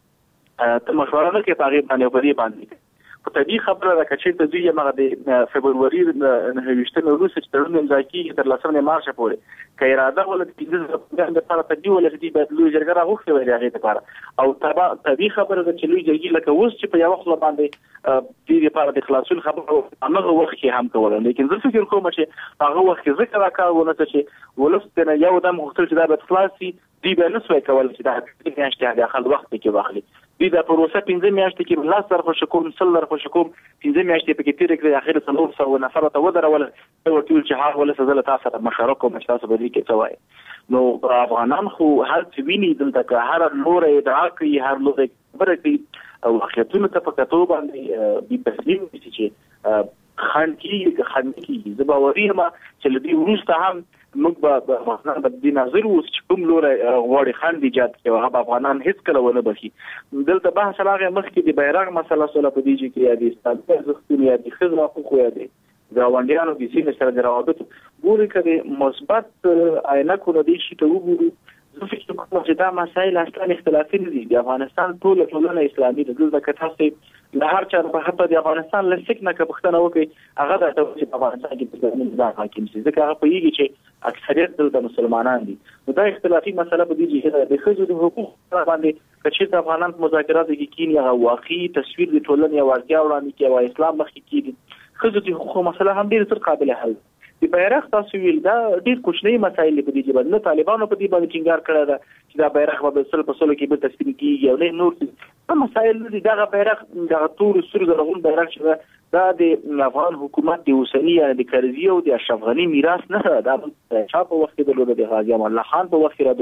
ته مشوره نه کې هغه باندې په دې باندې په طبي خبره راکچې ته دوی هغه د فبروري نه ویشتنه وروسته چې تړون امضا کیږي تر لسمه مارچ پورې که اراده ولري د لپاره تدوی ولري د لوی جرګه راغوښتي وي هغه لپاره او تبع طبي خبره چې لوی جرګه لکه اوس چې په یو وخت باندې د دې لپاره د خلاصول خبره هغه وخت کې هم کوله لیکن زه فکر کوم چې هغه وخت کې ذکر راکاونه چې ولستنه یو دم غوښتل چې دا به خلاصي دی به نسوي کول چې دا میاشتې د خپل وخت کې واخلي دی دا پروسه پنځه میاشتې کې لاس سره خوش کوم سل سره خوش کوم پنځه میاشتې په کې تیر کړې اخر څلور سوه نفر ته ودرول او ټول چې حال ولا سزله تاسو سره مشارکت کوم تاسو به دې کې څوای نو افغانان خو هر څه ویني دلته که هر لور ادعا کوي هر لور خبره کوي او واقعیتونه ته په کتو باندې به تسلیم شي چې خان کې خان کې زباوري ما چې لدی ورسته هم موږ به افغانان د دې نظر اوس چې کوم لور غواړي خان دي جات کې هغه افغانان هیڅ کله ونه بخي دلته بحث راغی مخکې د بیرغ مسله سره په دې کې یا د استاد زختونی یا د خزر حقوق یا د ګاونډیانو د سینې سره د روابط ګوري کړي مثبت عینکو د دې شي ته وګورو زه فکر کوم چې دا مسایل اصلا اختلافي نه دي د افغانستان ټول ټولنه اسلامي د دلته کتاسي له هر چا په حتی د افغانستان له سکنه کې پښتنه وکي هغه د چې افغانستان کې د نظام حاکم شي ځکه هغه په یوه چې اکثریت د مسلمانان دي نو دا اختلافي مسله په دې چې د خځو د حقوق باندې چې افغانان افغانان په مذاکرات کې کینی هغه واقعي تصویر د ټولنې واقعیا وړاندې کوي او اسلام مخکې کیږي خځو د حقوق مسله هم ډیره ستر قابل حل د بیرغ تاسو ویل دا ډیر کوچنی مسایل په دې کې باندې طالبانو په دې باندې ټینګار کړی دا چې دا بیرغ به سل په سلو کې به تصویر کیږي او نه نور څه مسایل دي دا بیرغ د تور سر درغون بیرغ چې دا د افغان حکومت د اوسنی د کرزی او د اشرف غنی میراث نه دا چا په وخت کې د غازی امان الله خان په وخت کې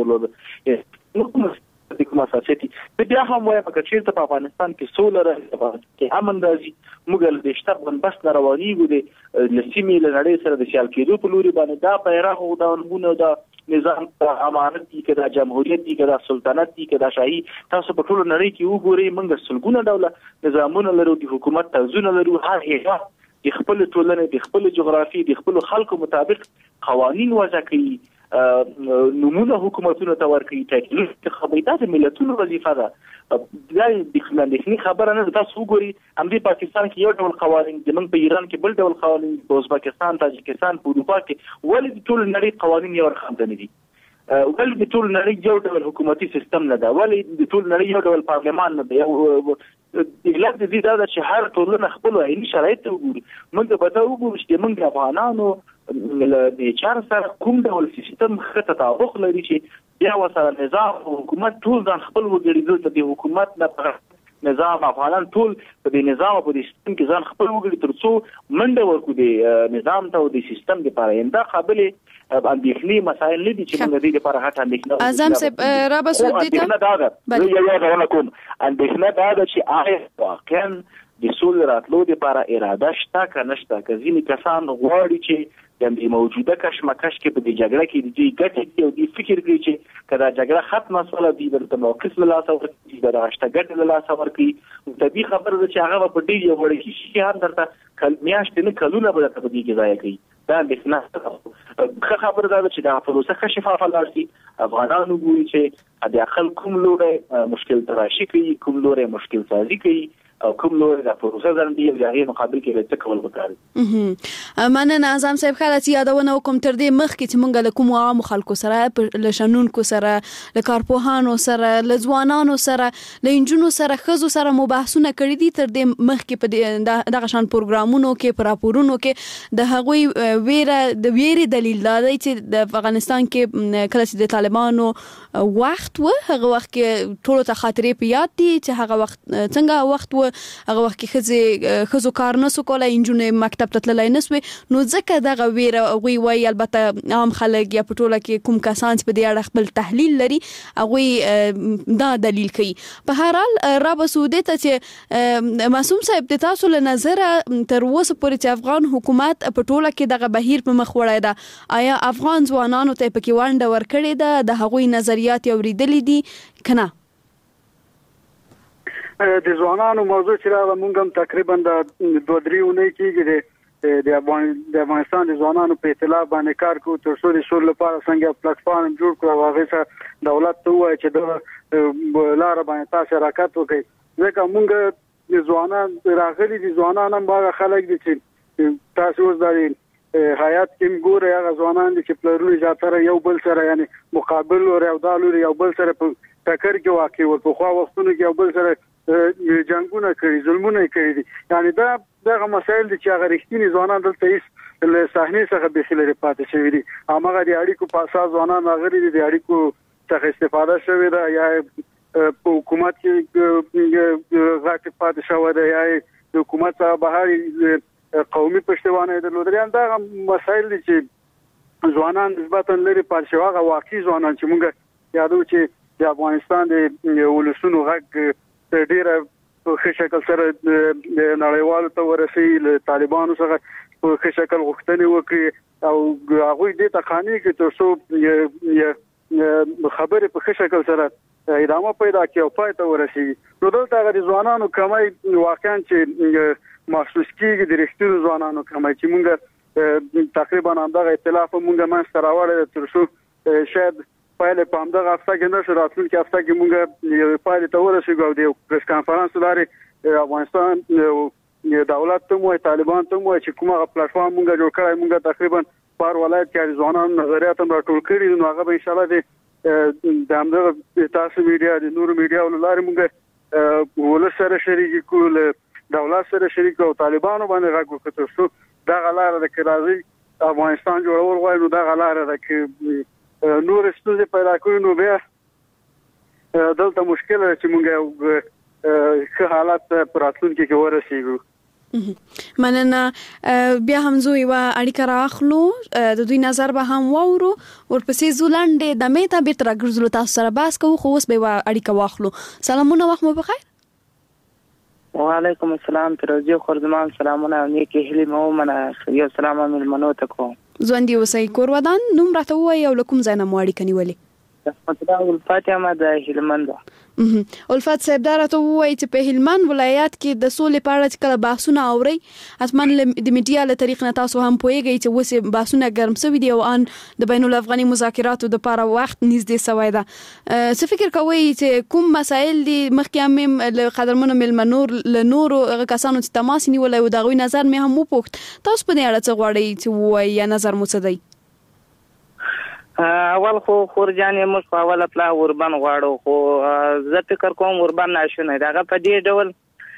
درلود نو د کوم اساسيتي په بیا هم وایي په چیرته په افغانستان کې سولر کې امن راځي موږ د شتاب بنبست روانيږو د لسیمي لړۍ سره د سیال کېدو په لوري باندې دا بیرغ او دا ونګونه دا نظام امانت دي کدا جمهوریت دي کدا سلطنت دي کدا شاهي تاسو په ټول نړۍ کې وګورئ موږ سلګونه ډوله نظامونه لرو د حکومت تنظیمونه لرو هر هیڅ د خپل ټولنې د خپل جغرافي د خپل خلکو مطابق قوانين وضع کوي نمونه حکومتونو ته ورکړي ټاکلي خبرې د ملتونو وظیفه ده دا د خلاني خبره نه تاسو وګورئ امریکا پاکستان کې یو ډول قوانين د من په ایران کې بل ډول قوانين په ازبکستان تاجکستان په اروپا کې ولې ټول نړۍ قوانين یو رقم دي ولې ټول نړۍ یو ډول حکومتي سیستم نه ده ولې ټول نړۍ یو ډول پارلمان نه ده علت دې دا چې هر ټولنه خپل عیني شرایط وګوري. موږ به دا وګورو چې موږ افغانانو د چار سره کوم ډول سیستم ښه تطابق لري چې بیا ورسره نظام او حکومت ټول ځان خپل وګړي دلته د حکومت نه نظام افغانان ټول په دې نظام او په دې سیستم کې ځان خپل وګړي ترڅو منډه ورکو د نظام ته او د سیستم لپاره انده قابل اندېښنې مسایل نه دي چې موږ دې لپاره هټه اندېښنه اعظم صاحب را به سود دي ته بله یو غواړم کوم اندېښنه دا ده چې آیا واقعا د سولې راتلو لپاره اراده شته که نشته، که ځینې کسان غواړي چې د موجوده کشمکش کې په دې جګړه کې د دې ګټې دي او دې فکر کوي چې که دا جګړه ختمه شوله دوی به د موقف له لاسه ورکړي، د دغه شته ګټې له لاسه ورکړي. طبیعي خبره ده چې هغه به په ډېر یو وړوکي شي کې هم درته میاشتې نه کلونه به درته په دې کې ضایع کوي. دا اندېښنه ښه خبره دا ده چې دغه پروسه ښه شفافه لاړ شي. افغانان وګوري چې د عقل کوم لوری مشکل تراشي کوي، کوم لوری مشکل سازي کوي او کوم لوری د پروسه ځندي او د هغې مقابل کې له څه کول وکړي. مننه اعظم صاحب. خاله چې یادونه وکم تر دې مخکې چې موږ له کومو عامو خلکو سره له شنونکو سره له کارپوهانو سره له ځوانانو سره له انجونو سره ښځو سره مو بحثونه کړي دي تر دې مخکې په دغه شان پروګرامونو کې په راپورونو کې د هغوی ویره د ویرې دلیل دا دی چې د افغانستان کې کله چې د طالبانو وخت و هغه وخت کې ټولو ته خاطرې په یاد دي چې هغه وخت څنګه وخت و هغه وخت کې ښځې ښځو کار نسو کولی، نجونې مکتب ته تللی نسوې، نو ځکه دغه ویره هغوی وایي البته عام خلک یا په ټوله کې کوم کسان چې په دې اړه خپل تحلیل لري هغوی دا دلیل کوي. په هر حال را به سودې ته چې معصوم صاحب د تاسو له نظره تر اوسه پورې چې افغان حکومت په ټوله کې دغه بهیر په مخ وړی ده، آیا افغان ځوانانو ته پکې ونډه ورکړې ده، د هغوی نظریات اورېدلي دي که نه؟ د ځوانانو موضوع چې راغله موږ هم تقریبا د دوه درې اونۍ کېږي د افغان د افغانستان د ځوانانو په اطلاع باندې کار کوو تر څو د سولې لپاره څنګه پلیټفارم جوړ کړو او هغې سره دولت ته ووایي چې د لاره باندې تاسو حرکت وکړئ. ځکه موږ د ځوانان راغلي دي ځوانان هم هغه خلک دي چې تاسو اوس د حیات کې ګورئ هغه ځوانان دي چې پلرونه زیاتره یو بل سره یعنی مقابل لوري او دا لوري یو بل سره په ټکر کې واقع وو. پخوا وختونو کې یو بل سره جنگونه کړي، ظلمونه کړي دي. یعنی دا دغه مسایل دي چې هغه رښتینی ځوانان دلته هیڅ له صحنې څخه بېخي لرې پاتې شوي دي. هماغه د اړیکو په اساس ځوانان راغلي دي، د اړیکو څخه استفاده شوې ده، یا په حکومت کې غاټې پاتې شوی ده، یا د حکومت څخه بهر قومي پشتوانه یې درلودل. یعنې دغه مسایل دي چې ځوانان نسبتا لرې پاتې شوي. هغه واقعي ځوانان چې موږ یادو چې د افغانستان د ولسونو غږ ډیره په ښه شکل سره د نړیوالو ته ورسوي، له طالبانو څخه په ښه شکل غوښتنې وکړي او هغوی دې ته قانع کړي تر څو خبرې په ښه شکل سره ادامه پیدا کړي او پای ته ورسوي. نو دلته هغه د ځوانانو کمی واقعا چې محسوس کېږي، د رښتینو ځوانانو کمی چې موږ تقریبا همدغه اختلاف موږ منځته راوړی تر څو شاید پایله په همدغه هفته کې نه شو، راتلونکي هفته کې موږ پایلې ته ورسېږو او د یو پریس کانفرانس لارې افغانستان دولت ته وایي، طالبان ته وایي چې کوم هغه پلیټفارم موږ جوړ کړی، موږ تقریبا په هر ولایت کې د ځوانانو نظریات هم راټول کړي دي. نو هغه به انشاءالله د همدغه تاسو میډیا د نورو میډیاو له لارې موږ ولس سره شریک کړو، له دولت سره شریک کړو او طالبانو باندې غږ وکړو تر څو دغه لاره ده که راځي افغانستان جوړول غواړي نو دغه لاره ده که نور ستونزې پیدا کړي نو بیا دلته مشکل ده چې موږ یو ښه حالت په راتلونکي کې ورسېږو. مننه. بیا هم زه یوه اړیکه رااخلو، د دوی نظر به هم واورو، ورپسې ځو لنډې دمې ته بېرته راګرځو، تاسو سره بحث کوو، خو اوس به یوه اړیکه واخلو. سلامونه، وخت مو بخیر. وعلیکم السلام. فیروزي خورزمان سلامونه او نیکې هیلې مو ومنه. یو سلام هم میلمنو ته کوم. ژوندي اوسئ. کور ودان نوم راته ووایئ او له کوم ځای نه مو اړیکه نیولې؟ الفت یم د هلمند. الفت صاحب دا راته ووایي چې په هلمند ولایت کې د سولې په اړه چې کله بحثونه اورئ حتما د میډیا له طریق نه تاسو هم پوهیږئ چې اوس بحثونه ګرم شوي دي او ان د بین الافغاني مذاکراتو دپاره وخت نږدې شوی ده. څه فکر کوئ چې کوم مسایل دي؟ مخکې هم له قدرمنو میلمنو له نورو هغه کسانو چې تماس نیولی و د هغوی نظر مې هم وپوښت. تاسو په دې اړه څه غواړئ چې ووایئ یا نظر مو څه دی؟ اول خو خورجان یې موږ په اوله پلا اوربن غواړو، خو زه فکر کوم اوربن ناشونی دی. هغه په دې ډول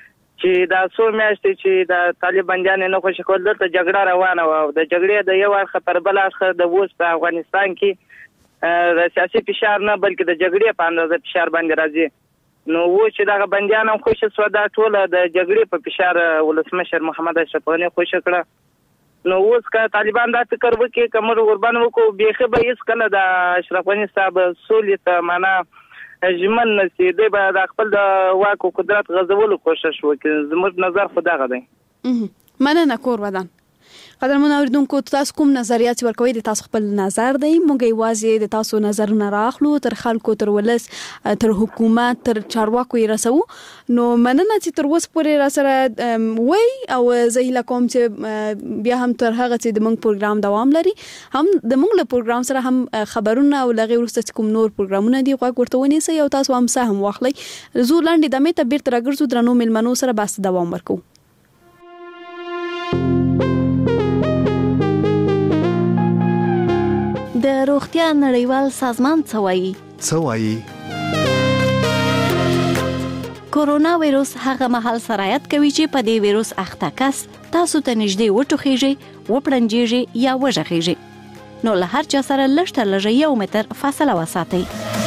چې دا څو میاشتې چې د طالبانیان نه خوشی کول دلته جګړه روانه و او د جګړې د یو اړخ پر بل اړخ د اوس په افغانستان کې د سیاسي فشار نه بلکې د جګړې په اندازه فشار باندې راځي نو و چې دغه بندیان هم خوشی سو دا ټول د جګړې په فشار ولسمشر محمد اشرف غني خوشی کړه نو اوس که طالبان دا فکر وکړي که موږ قربان وکړو بیخي به هېڅ کله د اشرف غني صاحب سولې ته معنا ژمن نشي دوی به د خپل د واک او قدرت غځولو کوشش وکړي زموږ نظر خو دغه دی مننه کور ودان قدرمن اوریدونکو تاسو کوم نظریات ورکوي د تاسو خپل نظر دی موږ یوازې د تاسو نظرونه راخلو تر خلکو تر ولس تر حکومت تر چارواکو یې رسو نو مننه چې تر اوسه پورې را سره وای او زه هیله کوم چې بیا هم تر هغه چې د موږ پروګرام دوام لري هم د موږ له پروګرام سره هم خبرونه او لغې ورسته کوم نور پروګرامونه دی غوږ ورته ونیسئ او تاسو هم سهم واخلئ زو لاندې د مې ته بیرته راګرځو درنو ملمنو سره بس دوام ورکو د روغتیا نړیوال سازمان څه وایي څه وایي کورونا وایروس هغه مهال سرایت کوي چې په دې وایروس اخته کس تاسو ته نږدې وټوخیږي وپړنجیږي یا وژغیږي نو له هر چا سره لږ تر لږه یو متر فاصله وساتئ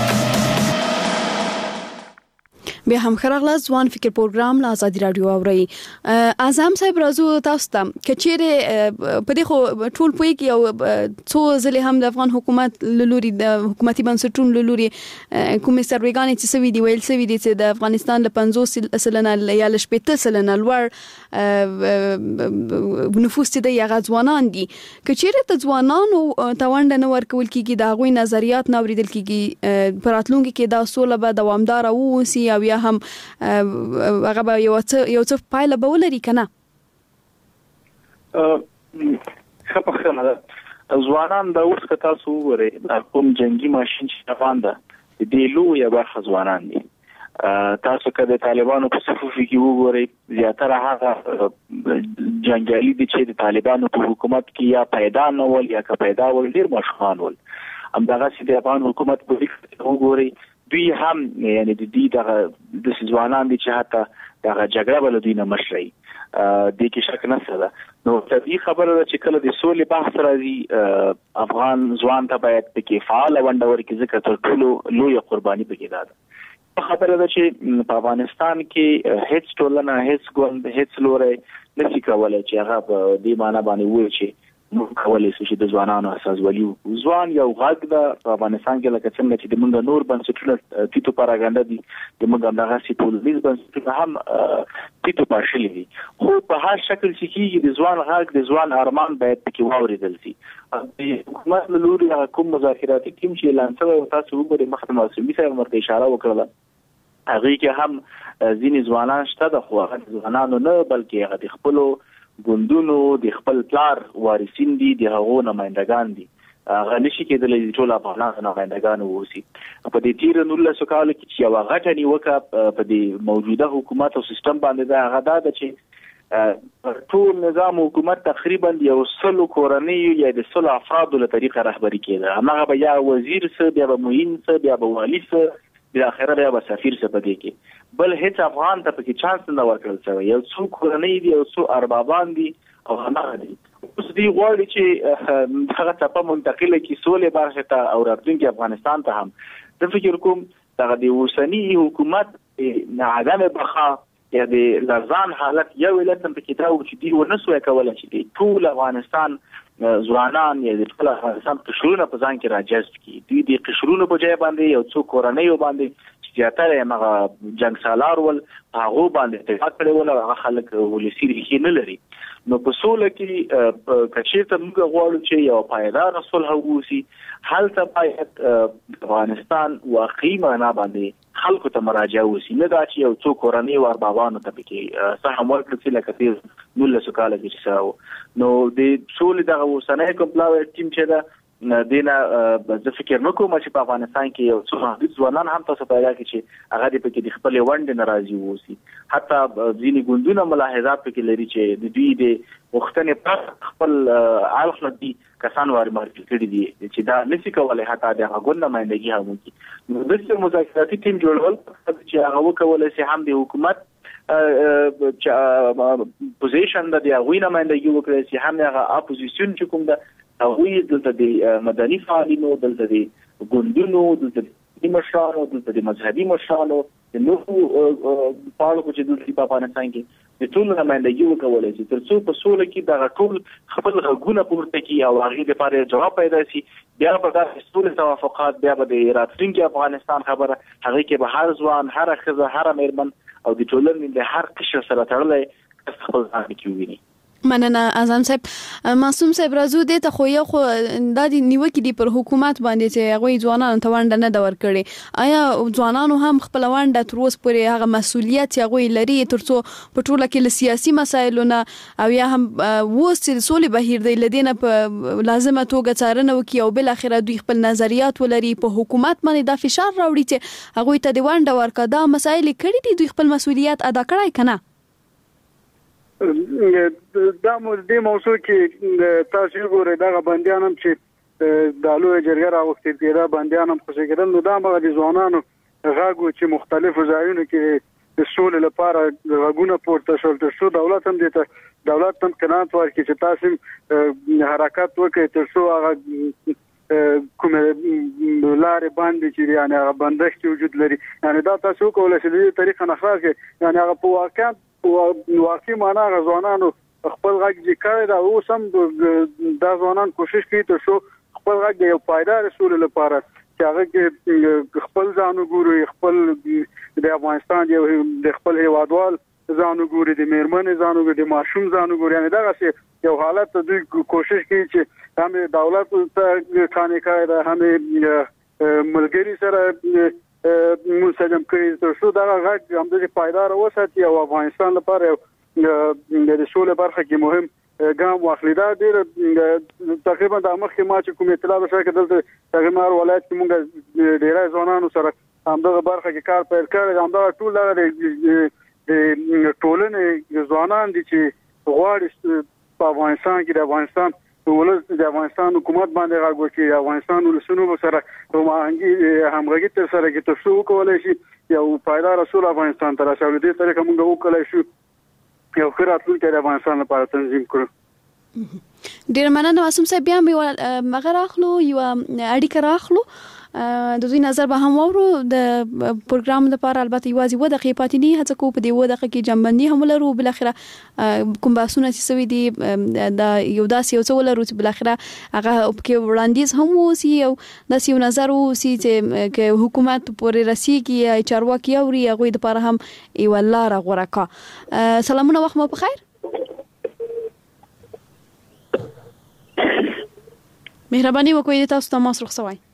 بیا هم خرغله ځوان فکر پروګرام له ازادي رادیو اوري اعظم صاحب راځو تاسو ته کچېره په دې خو ټول پوي کې او څو ځله هم د افغان حکومت لوري د حکومتي بنسټونو لوري کومې سروېګانې چې سوي دی ویل سوي دي چې د افغانستان له پنځوس سلنه یا ل شپږ سلنه لوړ نفوس دي یا ځوانان دي کچېره ته ځوانانو توانډ نه ورکول کیږي دا غوي نظریات نه اوریدل کیږي پراتلونکو کې دا سوله به دوامدار او سی او یا هم هغه به یو څه یو څه پایله به ولري کنه خپل خپل ځوانان د اوس که تاسو وره کوم جنگي ماشين چې روان ده د لو یا برخه ځوانان دي تاسو که د طالبانو په صفوف کې وګورئ زیاتره هغه جنگالي دي چې د طالبانو په حکومت کې یا پیدا نه ول یا که پیدا ول ډیر مشخان ول همدغه چې د افغان حکومت په وګورئ دوی هم یعنی د دې دغه د ځوانان دي چې حتی دغه جګړه بل دوی نه مشري د کې شک نه سره نو طبيعي خبره ده چې کله د سولې بحث راځي افغان ځوان ته باید پکې فعال ونډه ورکړي ځکه تر ټولو لوی قرباني پکې ده خبره ده چې په افغانستان کې هیڅ ټولنه هیڅ ګوند هیڅ لوري نشي کولای چې هغه په دې معنی باندې وایي چې موږ کولای شو چې د ځوانانو اساس ولیو ځوان یو غږ د افغانستان کې لکه څنګه چې د موږ نور بنسټونه تیتو پاراګاندا دي د موږ دغه سي ټولنیز بنسټونه هم تیتو پاشلي دي خو په هر شکل چې کېږي د ځوان غږ د ځوان ارمان باید پکې واورېدل شي د حکومت له لوري کوم مذاکراتي ټیم چې اعلان شوی او تاسو وګورئ مخکې معصومي صاحب ورته اشاره وکړه هغه کې هم ځینې ځوانان شته د خو هغه ځوانانو نه بلکې هغه د خپل ګوندونو د خپل پلار وارثین دي د هغو نمائندگان دي هغه نشي کېدلی چې ټول افغانان نمائندگان ووسی په دې تیر نولس کال کې چې یو غټه نیوکه په دې موجوده حکومت او سیستم باندې دا هغه دا چې ټول نظام حکومت تقریبا یو سلو کورنۍ یا د سلو افرادو له طریقه رهبری کېده هغه به یا وزیر څه بیا به معین څه بیا به والی څه بل اخره بیا به سفیر څه پدې کې بل هیڅ افغان ته پکې چانس نه ورکړل شوی یو څو کورنۍ دي او څو اربابان دي او هغه دي اوس دی غواړي چې هغه څه منتقله کې سولې برخه ته او راتلونکي افغانستان ته هم د فکر کوم دغه د اوسنی حکومت نه عدم بقا یا د لرزان حالت یو علت پکې دا و چې دی ونسوي کولای چې ټول افغانستان ځوانان یا د ټول افغانستان قشرونه په ځان کې راجست کی دوی د قشرونو په ځای باندې یو څو کورنۍ باندې چې زیاتره هغه جنگ سالار ول هغه باندې اتفاق کړي ول هغه خلک ولسی ریښې نه لري نو په سوله کې کچېته موږ غواړو چې یو پایدار صلح ووسی هلته باید افغانستان واقعي معنا باندې خلکو ته مراجعه وسی نه دا چې یو څو کورنۍ او اربابانو ته پکې سهم ورکړي چې لکه تیر نولس کال کې څاو نو د سولې دغه وسنۍ کومپلاوي ټیم چې دا دینه زه فکر نه کوم چې په افغانستان کې یو څو محدود ځوانان هم تاسو پیدا کړي چې هغه د پکې د خپل وند ناراضي ووسی حتی ځینې ګوندونه ملاحظات پکې لري چې د دوی د وختنې پر خپل عالم دي کسان واري مارکیټ کړي دي چې دا نشي کولای حتی د هغه ګوند نمائندګي هم کوي نو د څه مذاکراتي ټیم جوړول چې هغه وکولای شي هم د حکومت پوزیشن د هغه نمائندګي وکړي چې هم هغه اپوزیشن چې کوم د هغه دلته د مدني فعالینو دلته د ګوندونو دلته د مشرانو دلته د مذهبي مشرانو د نو پاړو چې دلته په افغانستان کې د ټول نمائندګي وکولای شي ترڅو په سوله کې د ټول خپل غوونه پورته کی او هغه لپاره جواب پیدا شي بیا به د ټول توافقات بیا به د راتلونکي افغانستان خبره هغه کې به هر ځوان هر ښځه هر مېرمن او د ټولنې د هر قشر سره تړلې خپل ځان کې ویني مننه اعظم صاحب معصوم صاحب راځو دې ته خو یو خو د نیوکې دی پر حکومت باندې چې هغه ځوانانو ته ونډه نه دور کړي آیا ځوانانو هم خپل ونډه تر اوسه پورې هغه مسولیت هغه لري ترڅو په ټوله کې له سیاسي مسایلو نه او یا هم وسیل سولې بهیر دی لدینه په لازمه توګه څارنه وکي او بل اخره دوی خپل نظریات ولري په حکومت باندې د فشار راوړي چې هغه ته د ونډه ورکړه دا مسایل کړي دي دوی خپل مسولیت ادا کړای کنه دا مو د موضوع کې تاسو ګورئ دا بنديان هم چې د لوی جرګه راوختي دا بنديان هم خوشی کېدل نو دا مغه د ځوانانو غاګو چې مختلفو ځایونو کې د سولې لپاره غاګونه پورته شول تر څو دولت هم دې ته دولت هم قناعت ورکړي چې تاسو حرکت وکړئ تر څو هغه کوم لارې باندې چې یعنی هغه بندښت وجود لري یعنی دا تاسو کولای شئ د طریقه نه خلاص یعنی هغه په واقع واقعي معنا غزوانانو خپل غږ چې کړی دا اوس هم د ځوانان کوشش کوي تر څو خپل غږ د یو پایدار رسول لپاره چې هغه کې خپل ځان وګوري خپل د افغانستان د خپل هیوادوال ځان وګوري د میرمنې ځان وګوري د ماشوم ځان وګوري یعنی دا څه یو حالت دوی کوشش کوي چې هم دولت ته کانې کوي دا هم ملګری سره منسجم کړي تر څو دا غږ هم د پایدار وساتي او افغانستان لپاره د سولې برخه کې مهم ګام واخلي دا ډېر تقریبا د مخکې ما چې کوم اطلاع وشو دلته تغمار ولایت کې موږ ډېر ځوانانو سره همدغه برخه کې کار پیل کړی همدغه ټول د ټولنې ځوانان دي چې غواړي په افغانستان کې د افغانستان ولس د افغانستان حکومت باندې راغو چې افغانستان ولسونو سره همغږي همغږي تر سره کې تاسو وکولای شي یو پایدار رسول افغانستان تر شاو دې طریقه موږ وکولای شو یو خیراتل کې د افغانستان لپاره تنظیم کړو ډیر مننه معصوم صاحب بیا مغه راخلو یو اړیکه راخلو د دوی نظر به هم ورو د پروګرام لپاره البته یوازې و دقیقې پاتې نه هڅه کوو په دې و دقیقې کې جنبندي هم لرو بل اخره کوم باسونه چې سوي دي د یو داسې یو څه لرو چې بل اخره هغه په وړاندیز هم وسی او داسې یو نظر وسی چې حکومت پورې رسیږي یا چارواکي اوري هغه د لپاره هم یو لار غوړه کا سلامونه وخت مو په خیر مهرباني وکړئ تاسو ته ما سره خصوي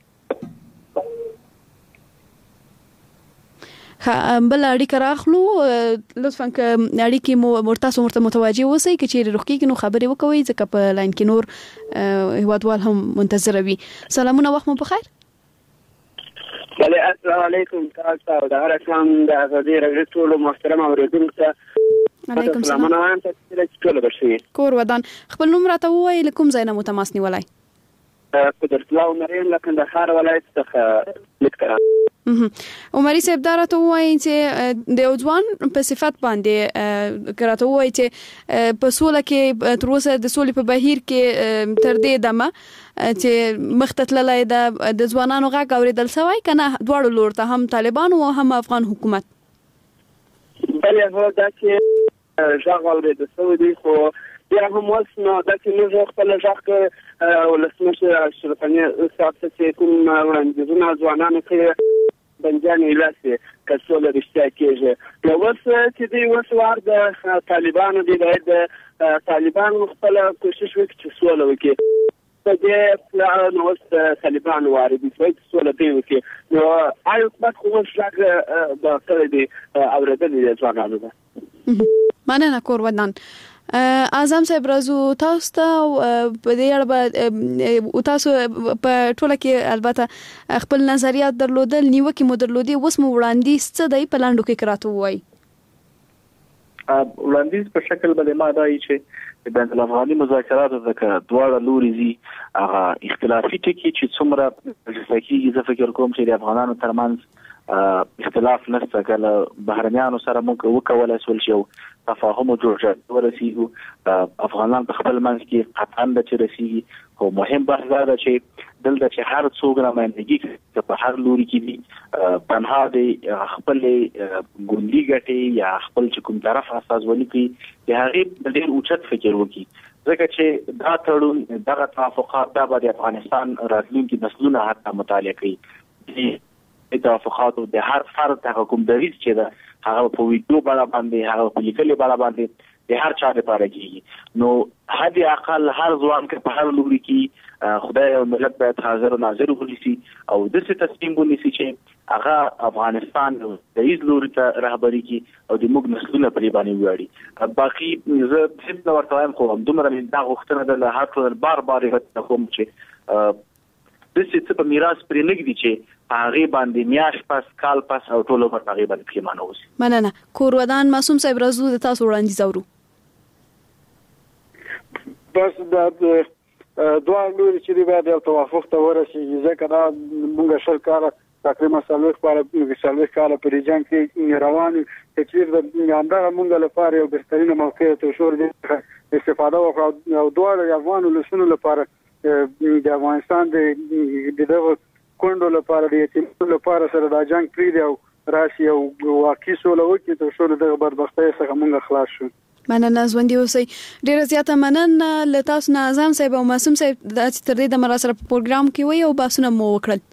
بل اړیکه راخلو لطفا ک اړیکې مو مرتاسو مرته متوجي اوسئ چې چیرې روخ کې نو خبرې وکوي ځکه په لاین کې نور هیوادوال هم منتظر وي سلامونه وخت مو په خیر بله السلام علیکم تاسو او د رقم د غزیر رسول محترم اوریدونکو ته علیکم السلام کور ودان خپل نوم راته وایي کوم ځای نه متماس نیولای قدرت الله مریم له کندهار ولایت څخه لیکه عمري صاحب دارته وایي چې د ځوان په صفت باندې کراته وایي چې په سوله کې تر اوسه د سولې په بهیر کې تر دې دمه چې مختتللای د ځوانانو غږ اوریدل سوی کنه دواړو لور ته هم طالبان او هم افغان حکومت بلې هو دا چې ځاغ اوریدل سوی دی خو بیا هم وسنه دا چې موږ خپل ځخ ولسمشه شرفانه ساتل چې کوم وړاندیزونه ځوانانو کې بنجانې لاسه کڅوله رښتیا کېږي نو وس چې دی وس وار د طالبانو دی د طالبانو خپل کوشش وکړي چې سوله وکړي په دې نو وس طالبانو وار دي چې سوله دی وکړي نو آی حکومت خو څنګه د کړې دي اوریدل دي ځوانانو مننه کور ودان اعظم صاحب راځو تاسو ته په دې اړه او تاسو په ټوله کې البته خپل نظریات درلودل نیوکه مو درلودي اوس مو وړاندیز څه دی په لاندو کې کراته وای وړاندیز په شکل باندې ما دای چې بین الافغاني مذاکرات د دواړه لوري زی هغه اختلافي ټکي چې څومره ځکه چې فکر کوم چې د افغانانو ترمنځ اختلاف نشته کله بهرنیانو سره موږ وکولای شو چې تفاهم جوړ ورسیږو افغانان په خپل منځ کې قطعا د چي رسیږي خو مهم بحث دا ده چې دلته چې هر څوک رامنځګي چې په هر لوري کې دي پنها دي خپل ګوندي ګټي یا خپل چې کوم طرف اساس ولي کوي د هغه د ډیر اوچت فکر وکړي ځکه چې دا تړون دغه توافقات د افغانستان راتلونکي نسلونه حتی مطالعه کوي د توافقاتو د هر فرد د حکومت دریز چې دا هغه په ویډیو بالا باندې هغه په لیکلي بالا باندې د هر چا لپاره کیږي نو هدي اقل هر ځوان کې په هر لوري کې خدای او ملت باید حاضر او ناظر ونیسي او د څه تصمیم ونیسي چې هغه افغانستان د ایز لوري ته رهبری کوي او د موږ نسلونه پرې باندې ویاړي باقي زه هیڅ نو ورته وایم خو دومره من دا غوښتنه ده له هر ټول بار بار یې کوم چې د څه په میراث پرې نګدي چې هغه باندې میاش پس کال پس او ټولو په هغه باندې پېمانه وسی مننه کورودان معصوم صاحب راځو د تاسو وړاندې زورو بس دا دوه لوري چې دی باید توافق ته ورسیږي ځکه دا موږ شل کال تقریبا څلور کال څلور کال په جنګ کې روان تکلیف د اندازه موږ لپاره یو بهترینه موقع ته شور دي استفاده وکړو او دوه افغان ولسونو لپاره د افغانستان د دغه کندو لپاره د یتیمانو لپاره سره د جنگ پری دی او راشي او واقعي سوله وکړي ته شول د بدبختۍ څخه موږ خلاص شو مننه ژوندۍ اوسئ ډیره زیاته مننه له تاسو نه اعظم صاحب او معصوم صاحب د تر دې د مراسم په پروګرام کې وي او باسونه مو وکړل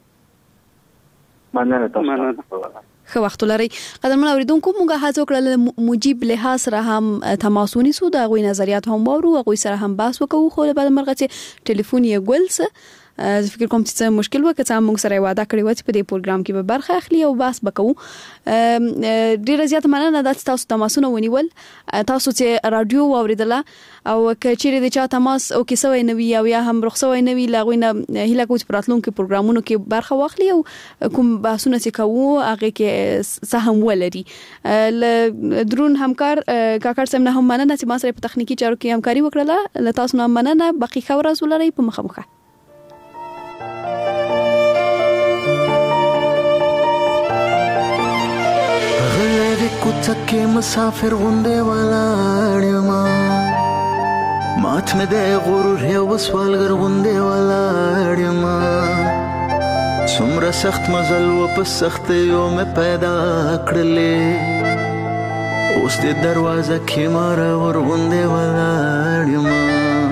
مننه تاسو خو وخت لري قدرمن اوریدونکو موږ هڅه وکړه مجيب له سره هم تماسونی سو دا غوي نظریات هم وورو غوي سره هم باس وکړو خو بعد مرغه چې ټلیفون یې ګولسه زه فکر کوم چې مشکل وکړه موږ سره وعده کړی و چې په دې پروګرام کې به برخه اخلي او باس وکړو ډیره زیات مننه د تاسو تماسونه ونیول تاسو چې رادیو واوریدله او کچېره د چا تماس او کې سوي نوي او یا هم رخصوي نوي لاغوینه هله کوم پراتلون کې پروګرامونو کې برخه واخلي او کوم باسونه چې کوو هغه کې سهم ولري ل درون همکار کاکړ سم نه هم مننه چې ما سره په تخنیکی چارو کې همکاري وکړه ل تاسو نه مننه باقي خبره زولري په مخه مخه کوڅه مسافر غونډه ولاړ ما مات مې د غرور یو وسوالګر غونډه ولاړ ما څومره سخت مزل و په سخت یو مې پیدا کړلې اوس د دروازه کې مار ور غونډه ولاړ ما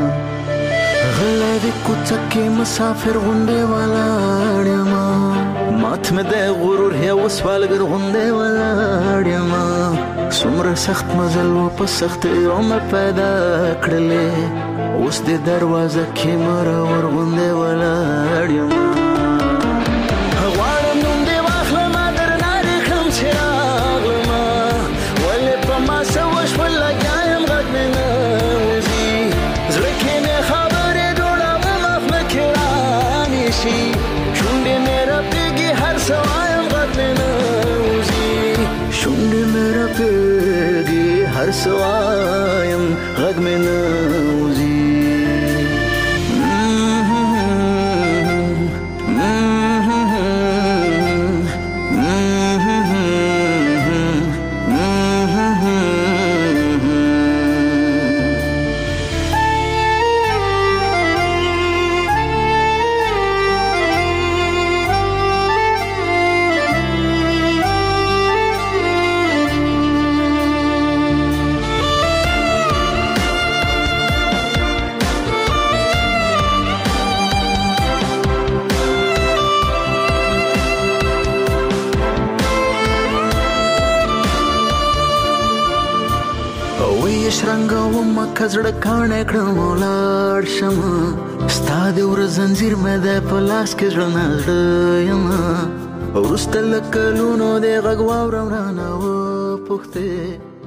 غلې کوڅه مسافر غونډه ولاړ ما مات مې د غرور یو وسوالګر غونډه ولاړ ما څومره سخت مزل و په سخت یو مې پیدا کړلې اوس د دروازه کې مار ور غونډه ولاړ ما غواړم نوم دې واخلم درنه رخم چراغ ما ولې په ما سوش ولګایم غږ مې نه وځي زړه کې مې خبرې جوړوم اخ مې کرانې شي شونډې مې رپېږي هر سوایم غږ مې نه وځي شونډې مې رپېږي هر سوایم غږ مې نه وځي کزړه کانه کړم ولار شمه ستا د ور زنجیر مې د پلاس کې ژوند یم ورستل کلونو د غږ واورم رانه و پخته